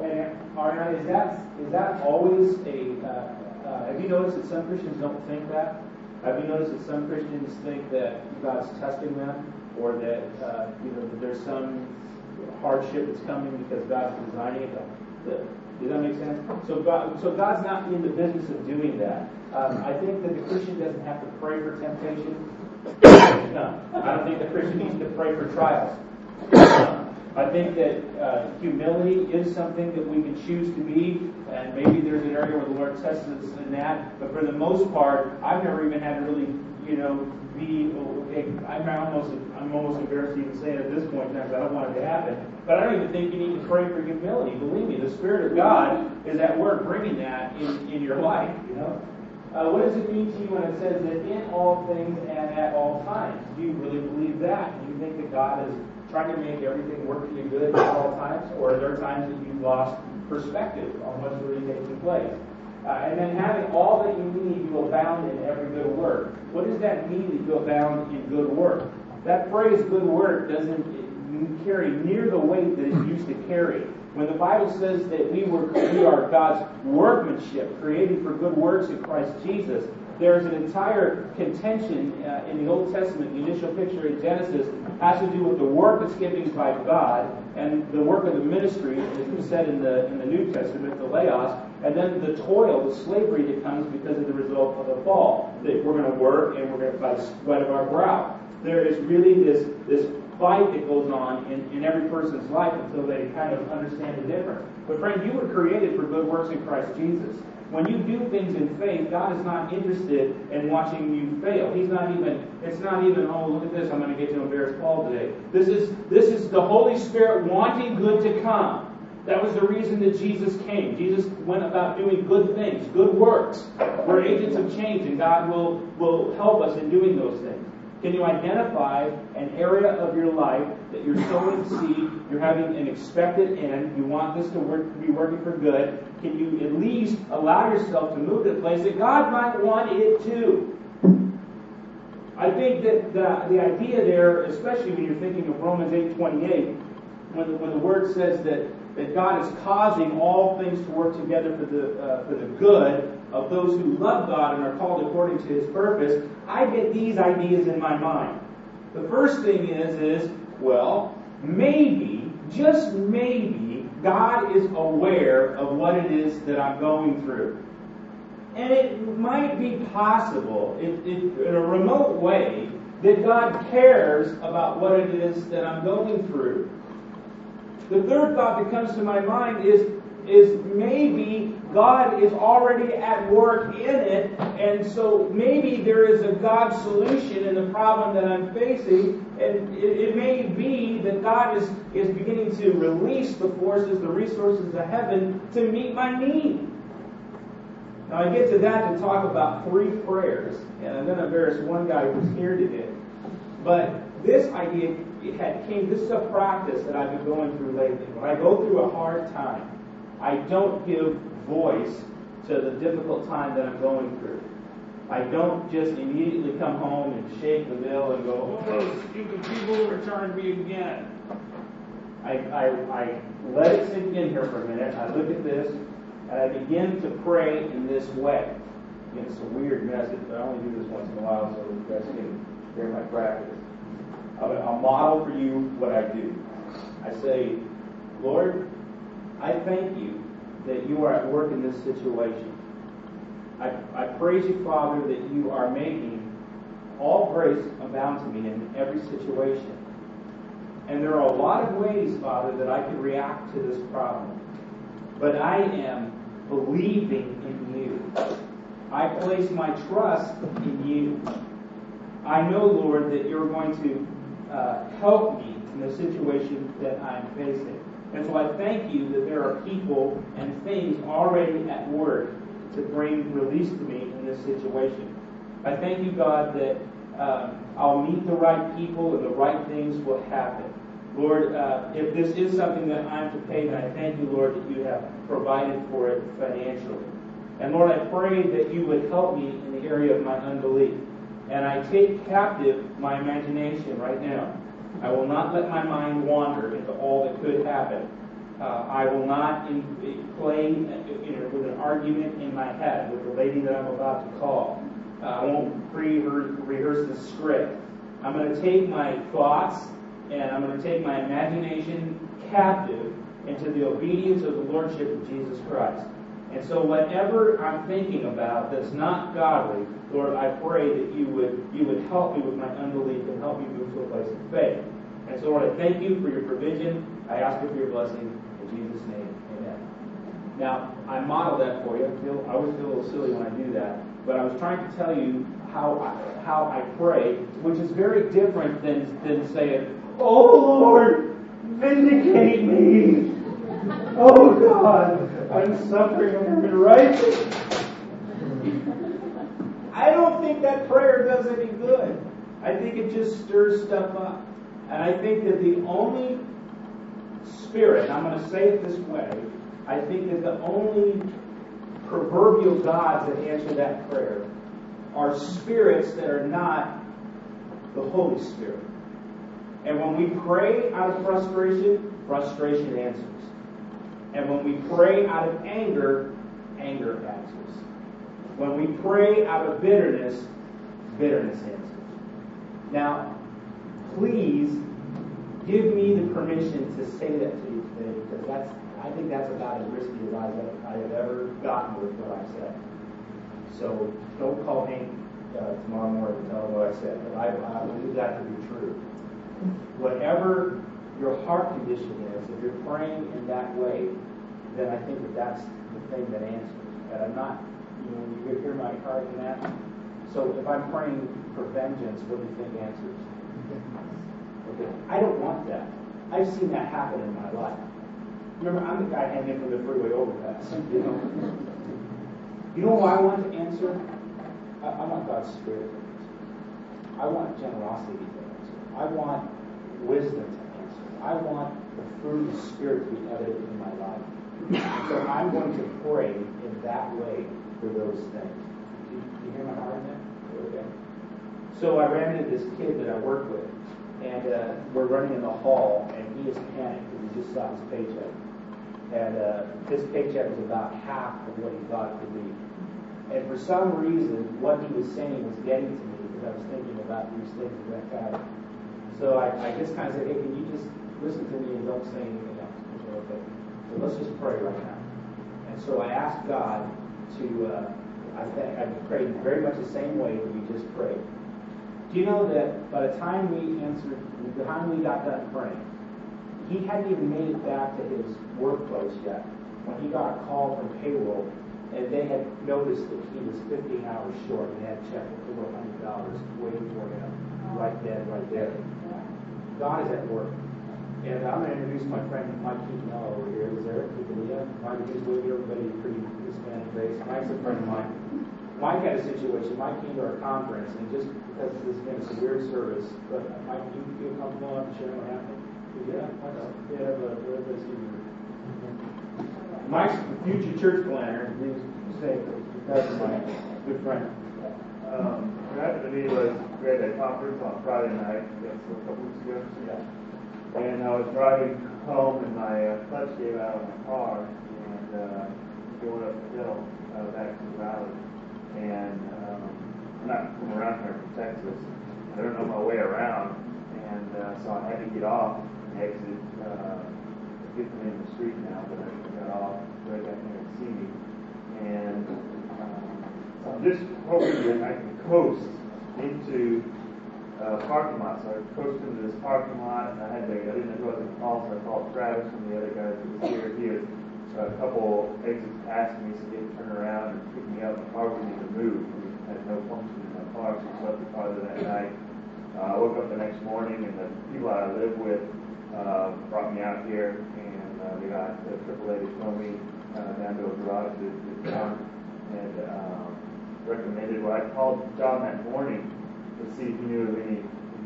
A: is that always a? Have you noticed that some Christians don't think that? Have you noticed that some Christians think that God's testing them? or that that there's some hardship that's coming because God's designing it. Does that make sense? So God's not in the business of doing that. I think that the Christian doesn't have to pray for temptation. No, I don't think the Christian needs to pray for trials. I think that humility is something that we can choose to be, and maybe there's an area where the Lord tests us in that. But for the most part, I've never even had to really, be. I'm almost embarrassed to even say it at this point because I don't want it to happen. But I don't even think you need to pray for humility. Believe me, the Spirit of God is at work bringing that in your life. What does it mean to you when it says that in all things and at all times? Do you really believe that? Do you think that God is trying to make everything work for you good at all times? Or are there times that you've lost perspective on what's really taking place? And then having all that you need, you abound in every good work. What does that mean that you abound in good work? That phrase good work doesn't carry near the weight that it used to carry. When the Bible says that we are God's workmanship, created for good works in Christ Jesus, there's an entire contention in the Old Testament. The initial picture in Genesis has to do with the work that's given by God and the work of the ministry, as we said in the New Testament, the laos, and then the toil, the slavery that comes because of the result of the fall. That we're going to work and we're going to by the sweat of our brow. There is really this fight that goes on in every person's life until they kind of understand the difference. But friend, you were created for good works in Christ Jesus. When you do things in faith, God is not interested in watching you fail. It's not even, oh, look at this, I'm going to get to embarrass Paul today. This is the Holy Spirit wanting good to come. That was the reason that Jesus came. Jesus went about doing good things, good works. We're agents of change, and God will help us in doing those things. Can you identify an area of your life that you're sowing seed, you're having an expected end, you want this to be working for good? Can you at least allow yourself to move to a place that God might want it to? I think that the idea there, especially when you're thinking of Romans 8:28, when the word says that God is causing all things to work together for the good of those who love God and are called according to His purpose, I get these ideas in my mind. The first thing is maybe, just maybe, God is aware of what it is that I'm going through. And it might be possible, in a remote way, that God cares about what it is that I'm going through. The third thought that comes to my mind is maybe God is already at work in it, and so maybe there is a God solution in the problem that I'm facing, and it may be that God is beginning to release the forces, the resources of heaven to meet my need. Now I get to that to talk about 3 prayers, and I'm going to embarrass one guy who's here today. But this idea this is a practice that I've been going through lately. When I go through a hard time, I don't give voice to the difficult time that I'm going through. I don't just immediately come home and shake the veil and go, oh, those stupid people returned me again. I let it sink in here for a minute. I look at this, and I begin to pray in this way. Again, it's a weird message, but I only do this once in a while, so you guys can hear my practice. I'll model for you what I do. I say, Lord, I thank you that you are at work in this situation. I praise you, Father, that you are making all grace abound to me in every situation. And there are a lot of ways, Father, that I can react to this problem. But I am believing in you. I place my trust in you. I know, Lord, that you're going to help me in the situation that I'm facing. And so I thank you that there are people and things already at work to bring release to me in this situation. I thank you, God, that I'll meet the right people and the right things will happen. Lord, if this is something that I'm to pay, then I thank you, Lord, that you have provided for it financially. And Lord, I pray that you would help me in the area of my unbelief. And I take captive my imagination right now. I will not let my mind wander into all that could happen. I will not play with an argument in my head with the lady that I'm about to call. I won't rehearse the script. I'm going to take my thoughts and I'm going to take my imagination captive into the obedience of the Lordship of Jesus Christ. And so whatever I'm thinking about that's not godly, Lord, I pray that you would help me with my unbelief and help me move to a place of faith. And so, Lord, I thank you for your provision. I ask you for your blessing. In Jesus' name, amen. Now, I model that for you. I always feel a little silly when I do that. But I was trying to tell you how I pray, which is very different than saying, "Oh, Lord, vindicate me. Oh, God, I'm suffering. I'm been righteous." I don't think that prayer does any good. I think it just stirs stuff up. And I think that the only spirit, and I'm going to say it this way, I think that the only proverbial gods that answer that prayer are spirits that are not the Holy Spirit. And when we pray out of frustration, frustration answers. And when we pray out of anger, anger answers. When we pray out of bitterness, bitterness answers. Now, please give me the permission to say that to you today, because I think that's about as risky as I have ever gotten with what I've said. So don't call Hank tomorrow morning and tell him what I said, but I believe that to be true. Whatever your heart condition is, if you're praying in that way, then I think that that's the thing that answers. And I'm not, you hear my heart in that. So if I'm praying for vengeance, what do you think answers? Okay, I don't want that. I've seen that happen in my life. Remember, I'm the guy hanging from the freeway overpass. You know why I want to answer? I want God's Spirit to answer. I want generosity to answer. I want wisdom to answer. I want the fruit of the Spirit to be evident in my life. So I'm going to pray in that way for those things. Do you hear my heart in that? Okay. So I ran into this kid that I work with, and we're running in the hall, and he is panicked because he just saw his paycheck. And his paycheck was about half of what he thought it could be. And for some reason, what he was saying was getting to me because I was thinking about these things that I've had. So I just kind of said, "Hey, can you just listen to me and don't say anything else?" I said, "Okay. So let's just pray right now." And so I asked God to, I prayed very much the same way that we just prayed. Do you know that by the time we got done praying, he hadn't even made it back to his workplace yet when he got a call from payroll, and they had noticed that he was 15 hours short and had a check for $400 waiting for him right then, right there. God is at work. And I'm going to introduce my friend Mike Keaton over here. Is there? Mike is with you. Everybody pretty Hispanic based. Mike's a friend of mine. Mike had a situation. Mike came to our conference, and just because this has been a severe service, but Mike, do you feel comfortable enough to share what happened? Yeah, everybody's here. Mike's a future church planner. That's my good friend.
H: What happened to me was we had a conference on Friday night, a couple weeks ago.
A: Yeah.
H: And I was driving home, and my clutch gave out on my car, and going up the hill back to the valley. And I'm not from around here from Texas. I don't know my way around, and so I had to get off and exit. Get them in the street now, but I got off right back there and see me. And so I'm just hoping that I can coast into parking lot. So I coasted into this parking lot, and I didn't know who I was going to call, so I called Travis from the other guys who was here. He was a couple exits past me, so he had to turn around and pick me up. The car wouldn't even move. I had no function in my car, so I slept the car that night. I woke up the next morning, and the people I live with brought me out here, and they got the AAA to show me down to a garage that John had recommended. Well, I called John that morning to see if he knew of any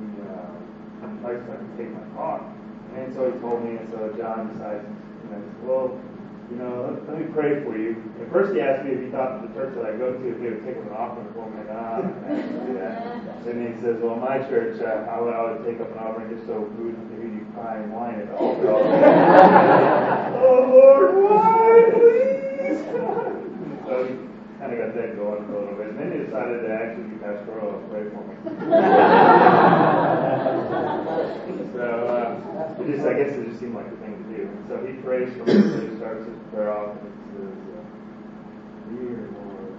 H: place I could take my car. And so he told me, and so John decided, well, let me pray for you. At first he asked me if he thought the church that I go to, if they would take up an offering for me. I can't do that. Then he says, well, my church, I would take up an offering just so we wouldn't hear you cry and whine at the altar all day. Oh, Lord, why, please? So he kind of got that going for a little bit. And then he decided to actually be pastoral and pray for me. I guess it just seemed like the thing to do. And so he prays for me, so he starts his prayer off, and it says, "Dear Lord,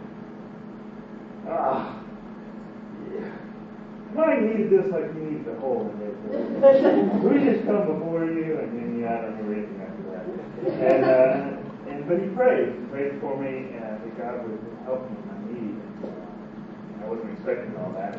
H: I needed this like you needed the hole in this. We just come before you, and then I don't know anything after that." But he prayed for me, and that God would help me in my need. I wasn't expecting all that.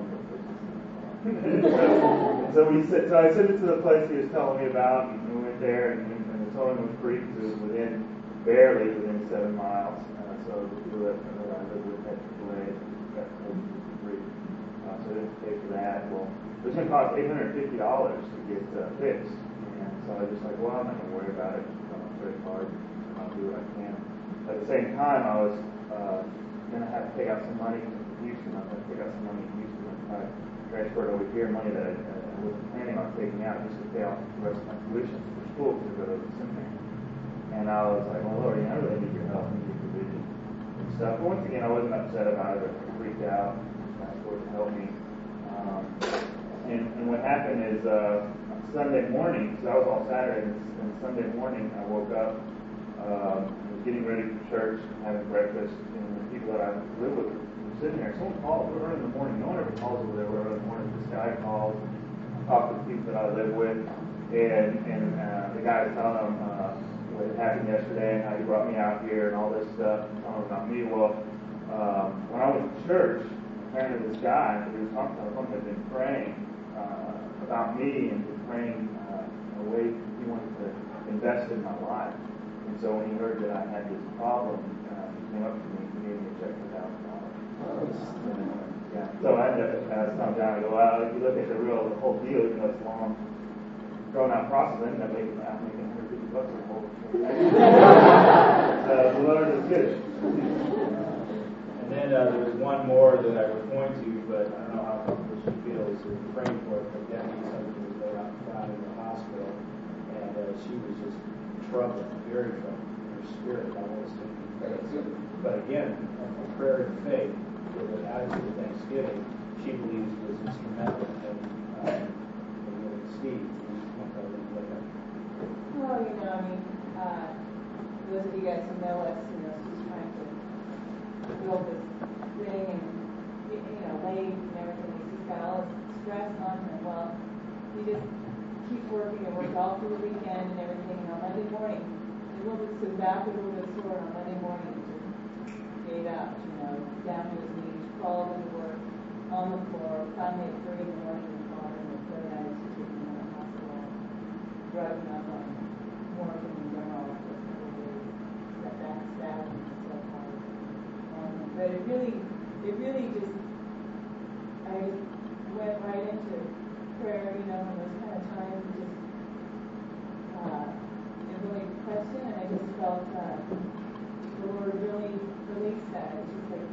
H: And so I sent it to the place he was telling me about, and we went there, and the towing was free because it was barely within 7 miles. So the people that I lived with had to delay that free. So I didn't pay for that. Well, it was going to cost $850 to get fixed. And so I was just like, well, I'm not going to worry about it. I'm on credit card. I'll do what I can. At the same time, I was going to have to take out some money from Houston. I was going to take out some money in Houston and try to transfer it over here, money that I wasn't planning on taking out just to pay off the rest of my tuition for school to go to the seminary. And I was like, well, Lord, I really need your help. I need your provision and stuff. But once again, I wasn't upset about it or freaked out. I asked Lord to help me. And what happened is Sunday morning, because I was all Saturday, and Sunday morning I woke up, was getting ready for church, having breakfast, and the people that I live with were sitting there. Someone called early in the morning. No one ever calls over there early in the morning. This guy calls, talked to the people that I live with, and the guy was telling them what had happened yesterday and how he brought me out here and all this stuff, telling them about me. Well, when I went to church, apparently this guy that he was talking about had been praying about me and been praying a way he wanted to invest in my life. And so when he heard that I had this problem, he came up to me and gave me a check for $1,000. Yeah. So I ended up calmed down and go, well, if you look at the whole deal, even though it's long, drawn out process, I ended up making $150 a whole. The Lord is good.
A: And then there was one more that I would point to, but I don't know how comfortable she feels with praying for it, but definitely something was laid out in the hospital, and she was just troubled, very troubled. Her spirit almost taking place. But again, a prayer in faith with an attitude of thanksgiving, she believes was instrumental in healing Steve.
B: Well, those of you guys who know us, she's trying to build this thing and, late and everything. He's got all this stress on him. Well, he just keeps working and works all through the weekend and everything. And on Monday morning, a little bit sore. On Monday morning, he just gave out, down to his knees, crawled into work, on the floor. Finally, at 3 in the morning, he called him and said that he was taking him to the hospital, drugging up on morphine in general for a couple of days. That stabbed him so hard. But it really just, I just went right into prayer, in those kind of times, and just, it really touched him, and I just felt the Lord really released that. It's just like,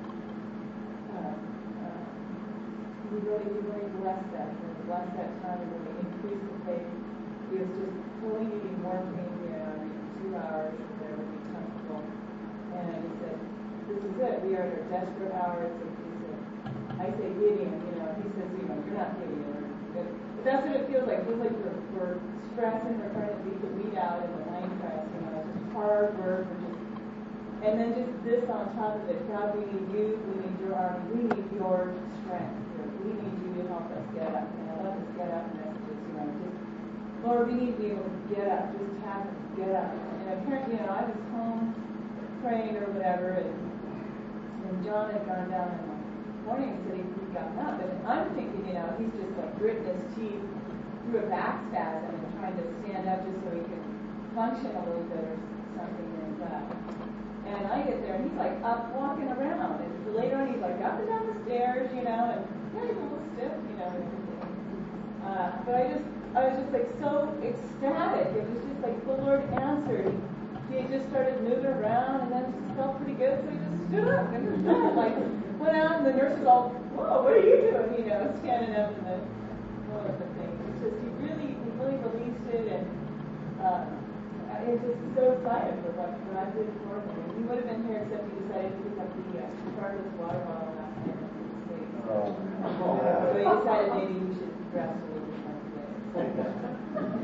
B: He really blessed that. He blessed that time and really increased the faith. He was just fully needing morphine, every 2 hours or whatever, to be comfortable. And I just said, this is it. We are at our desperate hour. I say Gideon, he says, you're not Gideon. But that's what it feels like. It feels like we're stressing, we're trying to beat the weed out in the line press, just hard work, and then just this on top of it. God, we need you, we need your army, we need your strength. We need you to help us get up. Let us get up messages, Lord, we need to be able to get up, just tap and get up. And apparently, I was home praying or whatever, and John had gone down in the morning and said he'd gotten up. And I'm thinking, he's just like gritting his teeth through a back spasm and trying to stand up just so he can function a little bit or something. And I get there and he's like up walking around. And later on he's like up and down the stairs, and he's a little stiff, and everything. But I was just like so ecstatic. It was just like the Lord answered. He just started moving around and then just felt pretty good, so he just stood up and was done. Like went out and the nurse was all, whoa, what are you doing? Standing up in the middle of the thing. It's just he really released it, and I was just so excited for what God did for him. And he would have been here except he decided to pick up the Starbucks water bottle last night in the States. So he decided maybe we should rest a little bit today.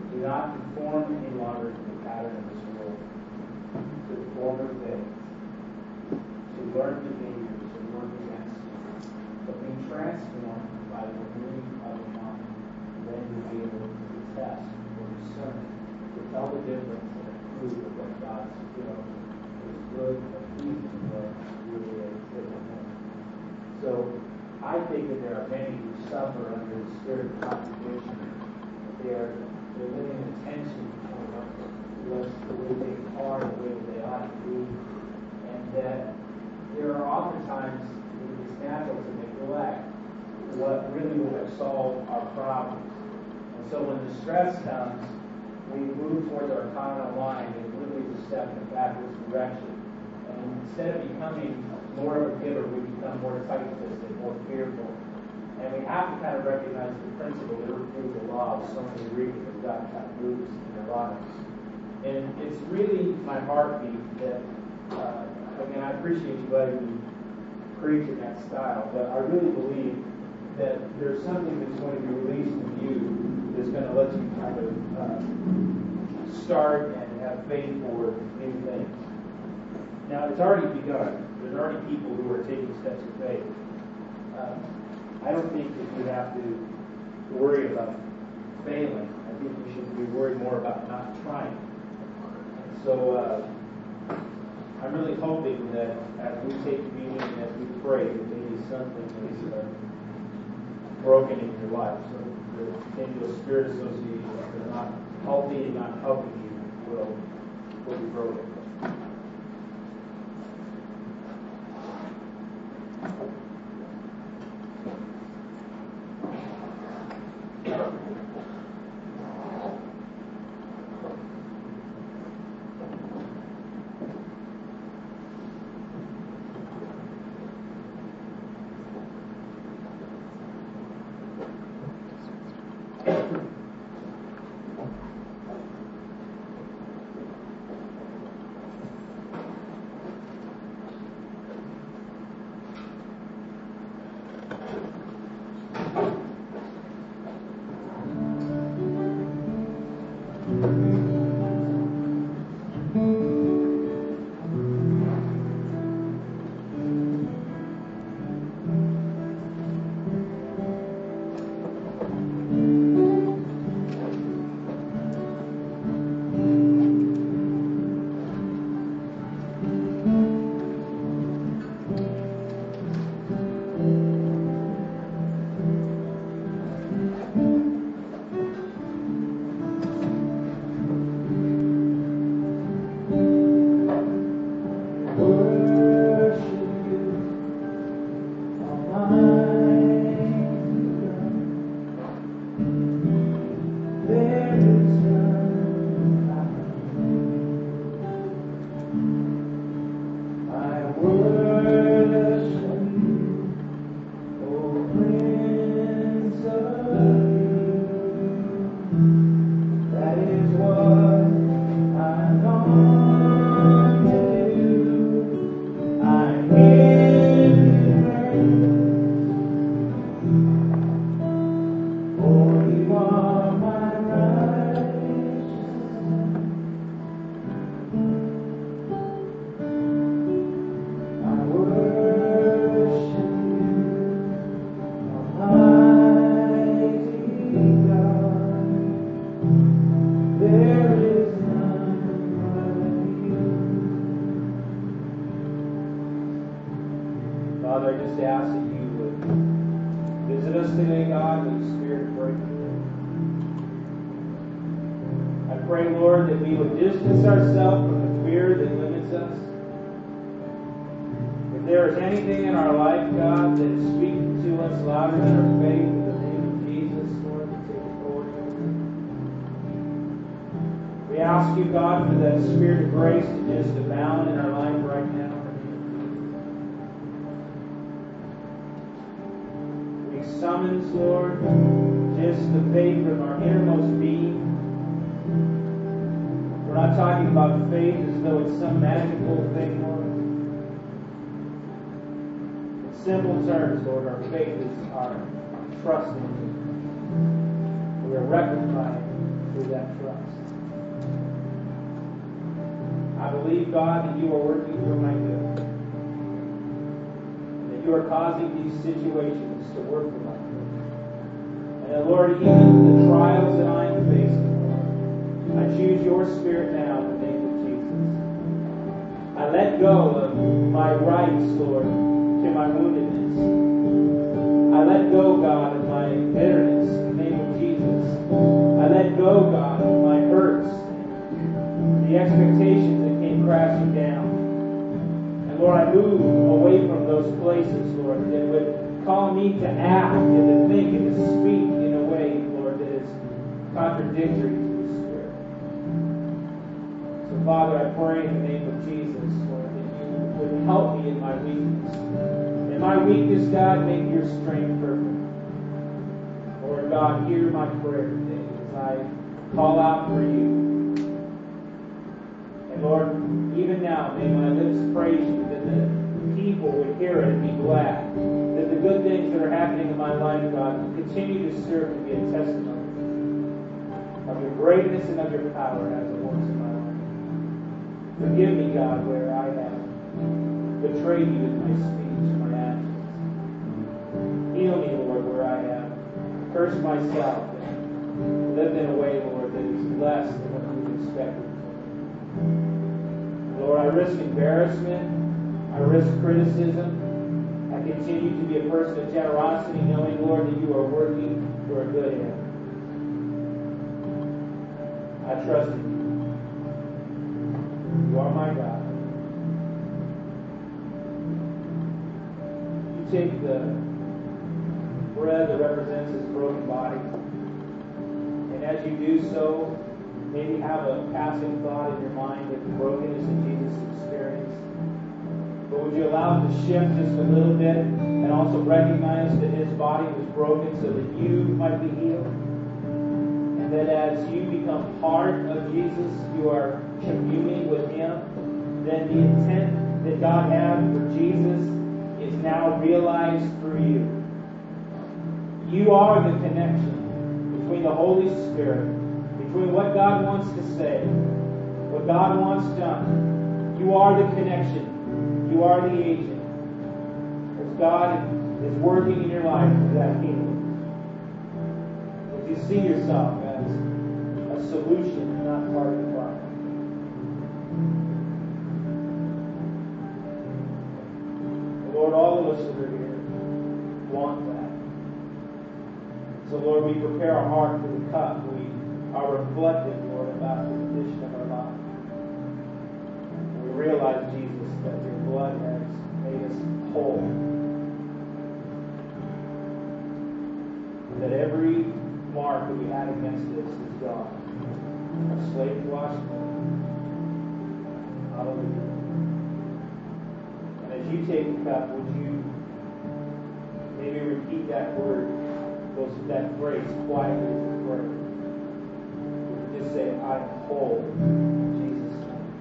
A: Do not conform any longer to the pattern of this world, to the former things, to learn behaviors, to work against it, but be transformed by the renewing of the mind. Then you'll be able to test or discern, to tell the difference and approve of what God's will is good and pleasing and what really is good and him. So I think that there are many who suffer under the spirit of contradiction. They're living in tension between what's the way they are and the way that they ought to be. And that there are oftentimes it's natural to neglect what really will have solved our problems. And so when the stress comes, we move towards our common line and really is a step in a backwards direction. And instead of becoming more of a giver, we become more tight-fisted, more fearful. And we have to kind of recognize the principle, irrefutable law of so many reasons that God kind of moves in their lives. And it's really my heartbeat that, again, I appreciate you letting me preach in that style, but I really believe that there's something that's going to be released in you that's going to let you kind of start and have faith for new things. Now, it's already begun. There's already people who are taking steps of faith. I don't think that you have to worry about failing. I think you should be worried more about not trying. And so I'm really hoping that as we take communion and as we pray, that maybe something is broken in your life. So the continual spirit associations that are not healthy and not helping you will be broken. Father, I just ask that you would visit us today, God, with the spirit of breakthrough. I pray, Lord, that we would distance ourselves from the fear that limits us. If there is anything in our life, God, that is speaking to us louder than our faith, in the name of Jesus, Lord, we take authority over it. We ask you, God, for that spirit of grace to just abound in our life right now. Summons, Lord, just the faith from our innermost being. We're not talking about faith as though it's some magical thing, Lord. In simple terms, Lord, our faith is our trust in you. We are recognizing through that trust. I believe, God, that you are working for my good. And that you are causing these situations to work for my good. And that, Lord, even the trials that I am facing, Lord, I choose your Spirit now in the name of Jesus. I let go of my rights, Lord, to my woundedness. I let go, God, of my bitterness in the name of Jesus. I let go, God, of my hurts, the expectations that came crashing down. And Lord, I move away from those places, Lord, that would call me to act and to think and to speak in a way, Lord, that is contradictory to the Spirit. So, Father, I pray in the name of Jesus, Lord, that you would help me in my weakness. In my weakness, God, make your strength perfect. Lord God, hear my prayer today as I call out for you. And Lord, even now, may my lips praise you, that the people would hear it and be glad. That the good things that are happening in my life, God, will continue to serve to be a testimony of your greatness and of your power as it works in my life. Forgive me, God, where I have betrayed you in my speech and my actions. Heal me, Lord, where I have cursed myself and lived in a way, Lord, that is less than what you expected. Lord, I risk embarrassment. I risk criticism. I continue to be a person of generosity, knowing, Lord, that you are working for a good end. I trust in you. You are my God. You take the bread that represents his broken body, and as you do so, maybe have a passing thought in your mind of the brokenness that Jesus experienced. But would you allow it to shift just a little bit and also recognize that his body was broken so that you might be healed? And that as you become part of Jesus, you are communing with him, then the intent that God had for Jesus is now realized through you. You are the connection between the Holy Spirit, between what God wants to say, what God wants done. You are the connection. You are the agent. As God is working in your life for that healing. Would you see yourself as a solution, not part of the problem? Lord, all of us that are here want that. So, Lord, we prepare our heart for the cup. We are reflective, Lord, about the condition of our life. And we realize, Jesus, that your blood has made us whole. And that every mark that we had against us is gone. Our slate washed. Hallelujah. And as you take the cup, would you maybe repeat that word, that phrase quietly as a prayer? Just say, I am whole in Jesus' name.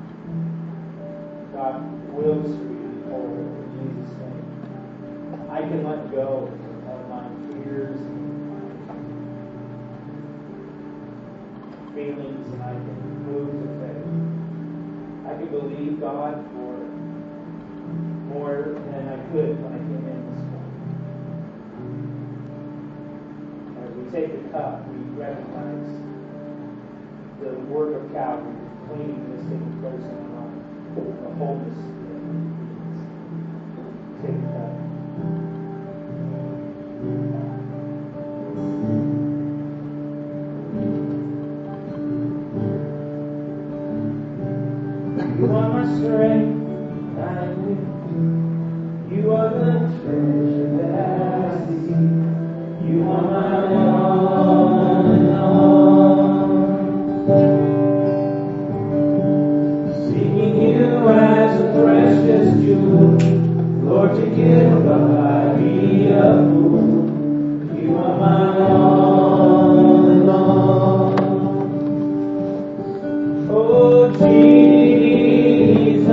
A: God wills for you to be whole in Jesus' name. I can let go of my fears and my feelings, and I can move to faith. I can believe God for more than I could when I came in this morning. As we take the cup, we recognize the work of Calvary, cleaning this taking place in our life, the wholeness that take the cup. You are my strength, I live. You are the treasure that I see. You are my all in all. Seeking you as a precious jewel, Lord, to give I be a fool. You are my all in all. Oh, Jesus,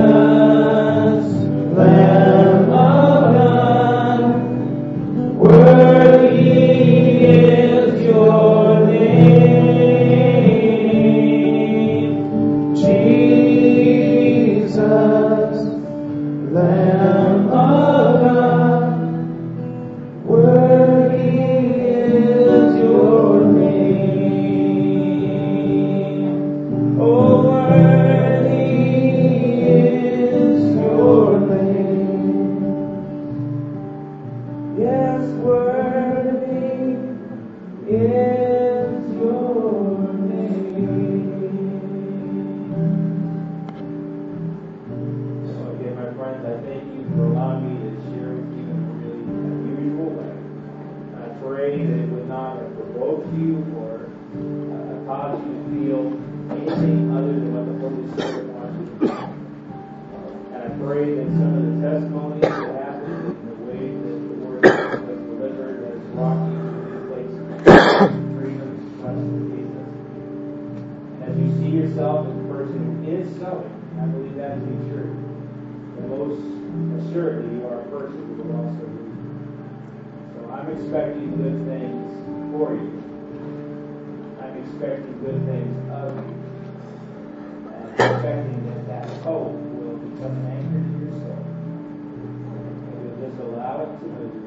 A: Lamb of God, worthy is your name. you or cause you to feel anything other than what the Holy Spirit wants you to do. And I pray that some of the testimonies that happened and the way that the Word was delivered has brought you to a place of freedom and trust in Jesus. And as you see yourself as a person who is sowing, I believe that to be true. And most assuredly, you are a person who will also reap. So I'm expecting good things for you. I'm expecting good things of you. And I'm expecting that hope will become an anchor to your soul. And you'll just allow it to move.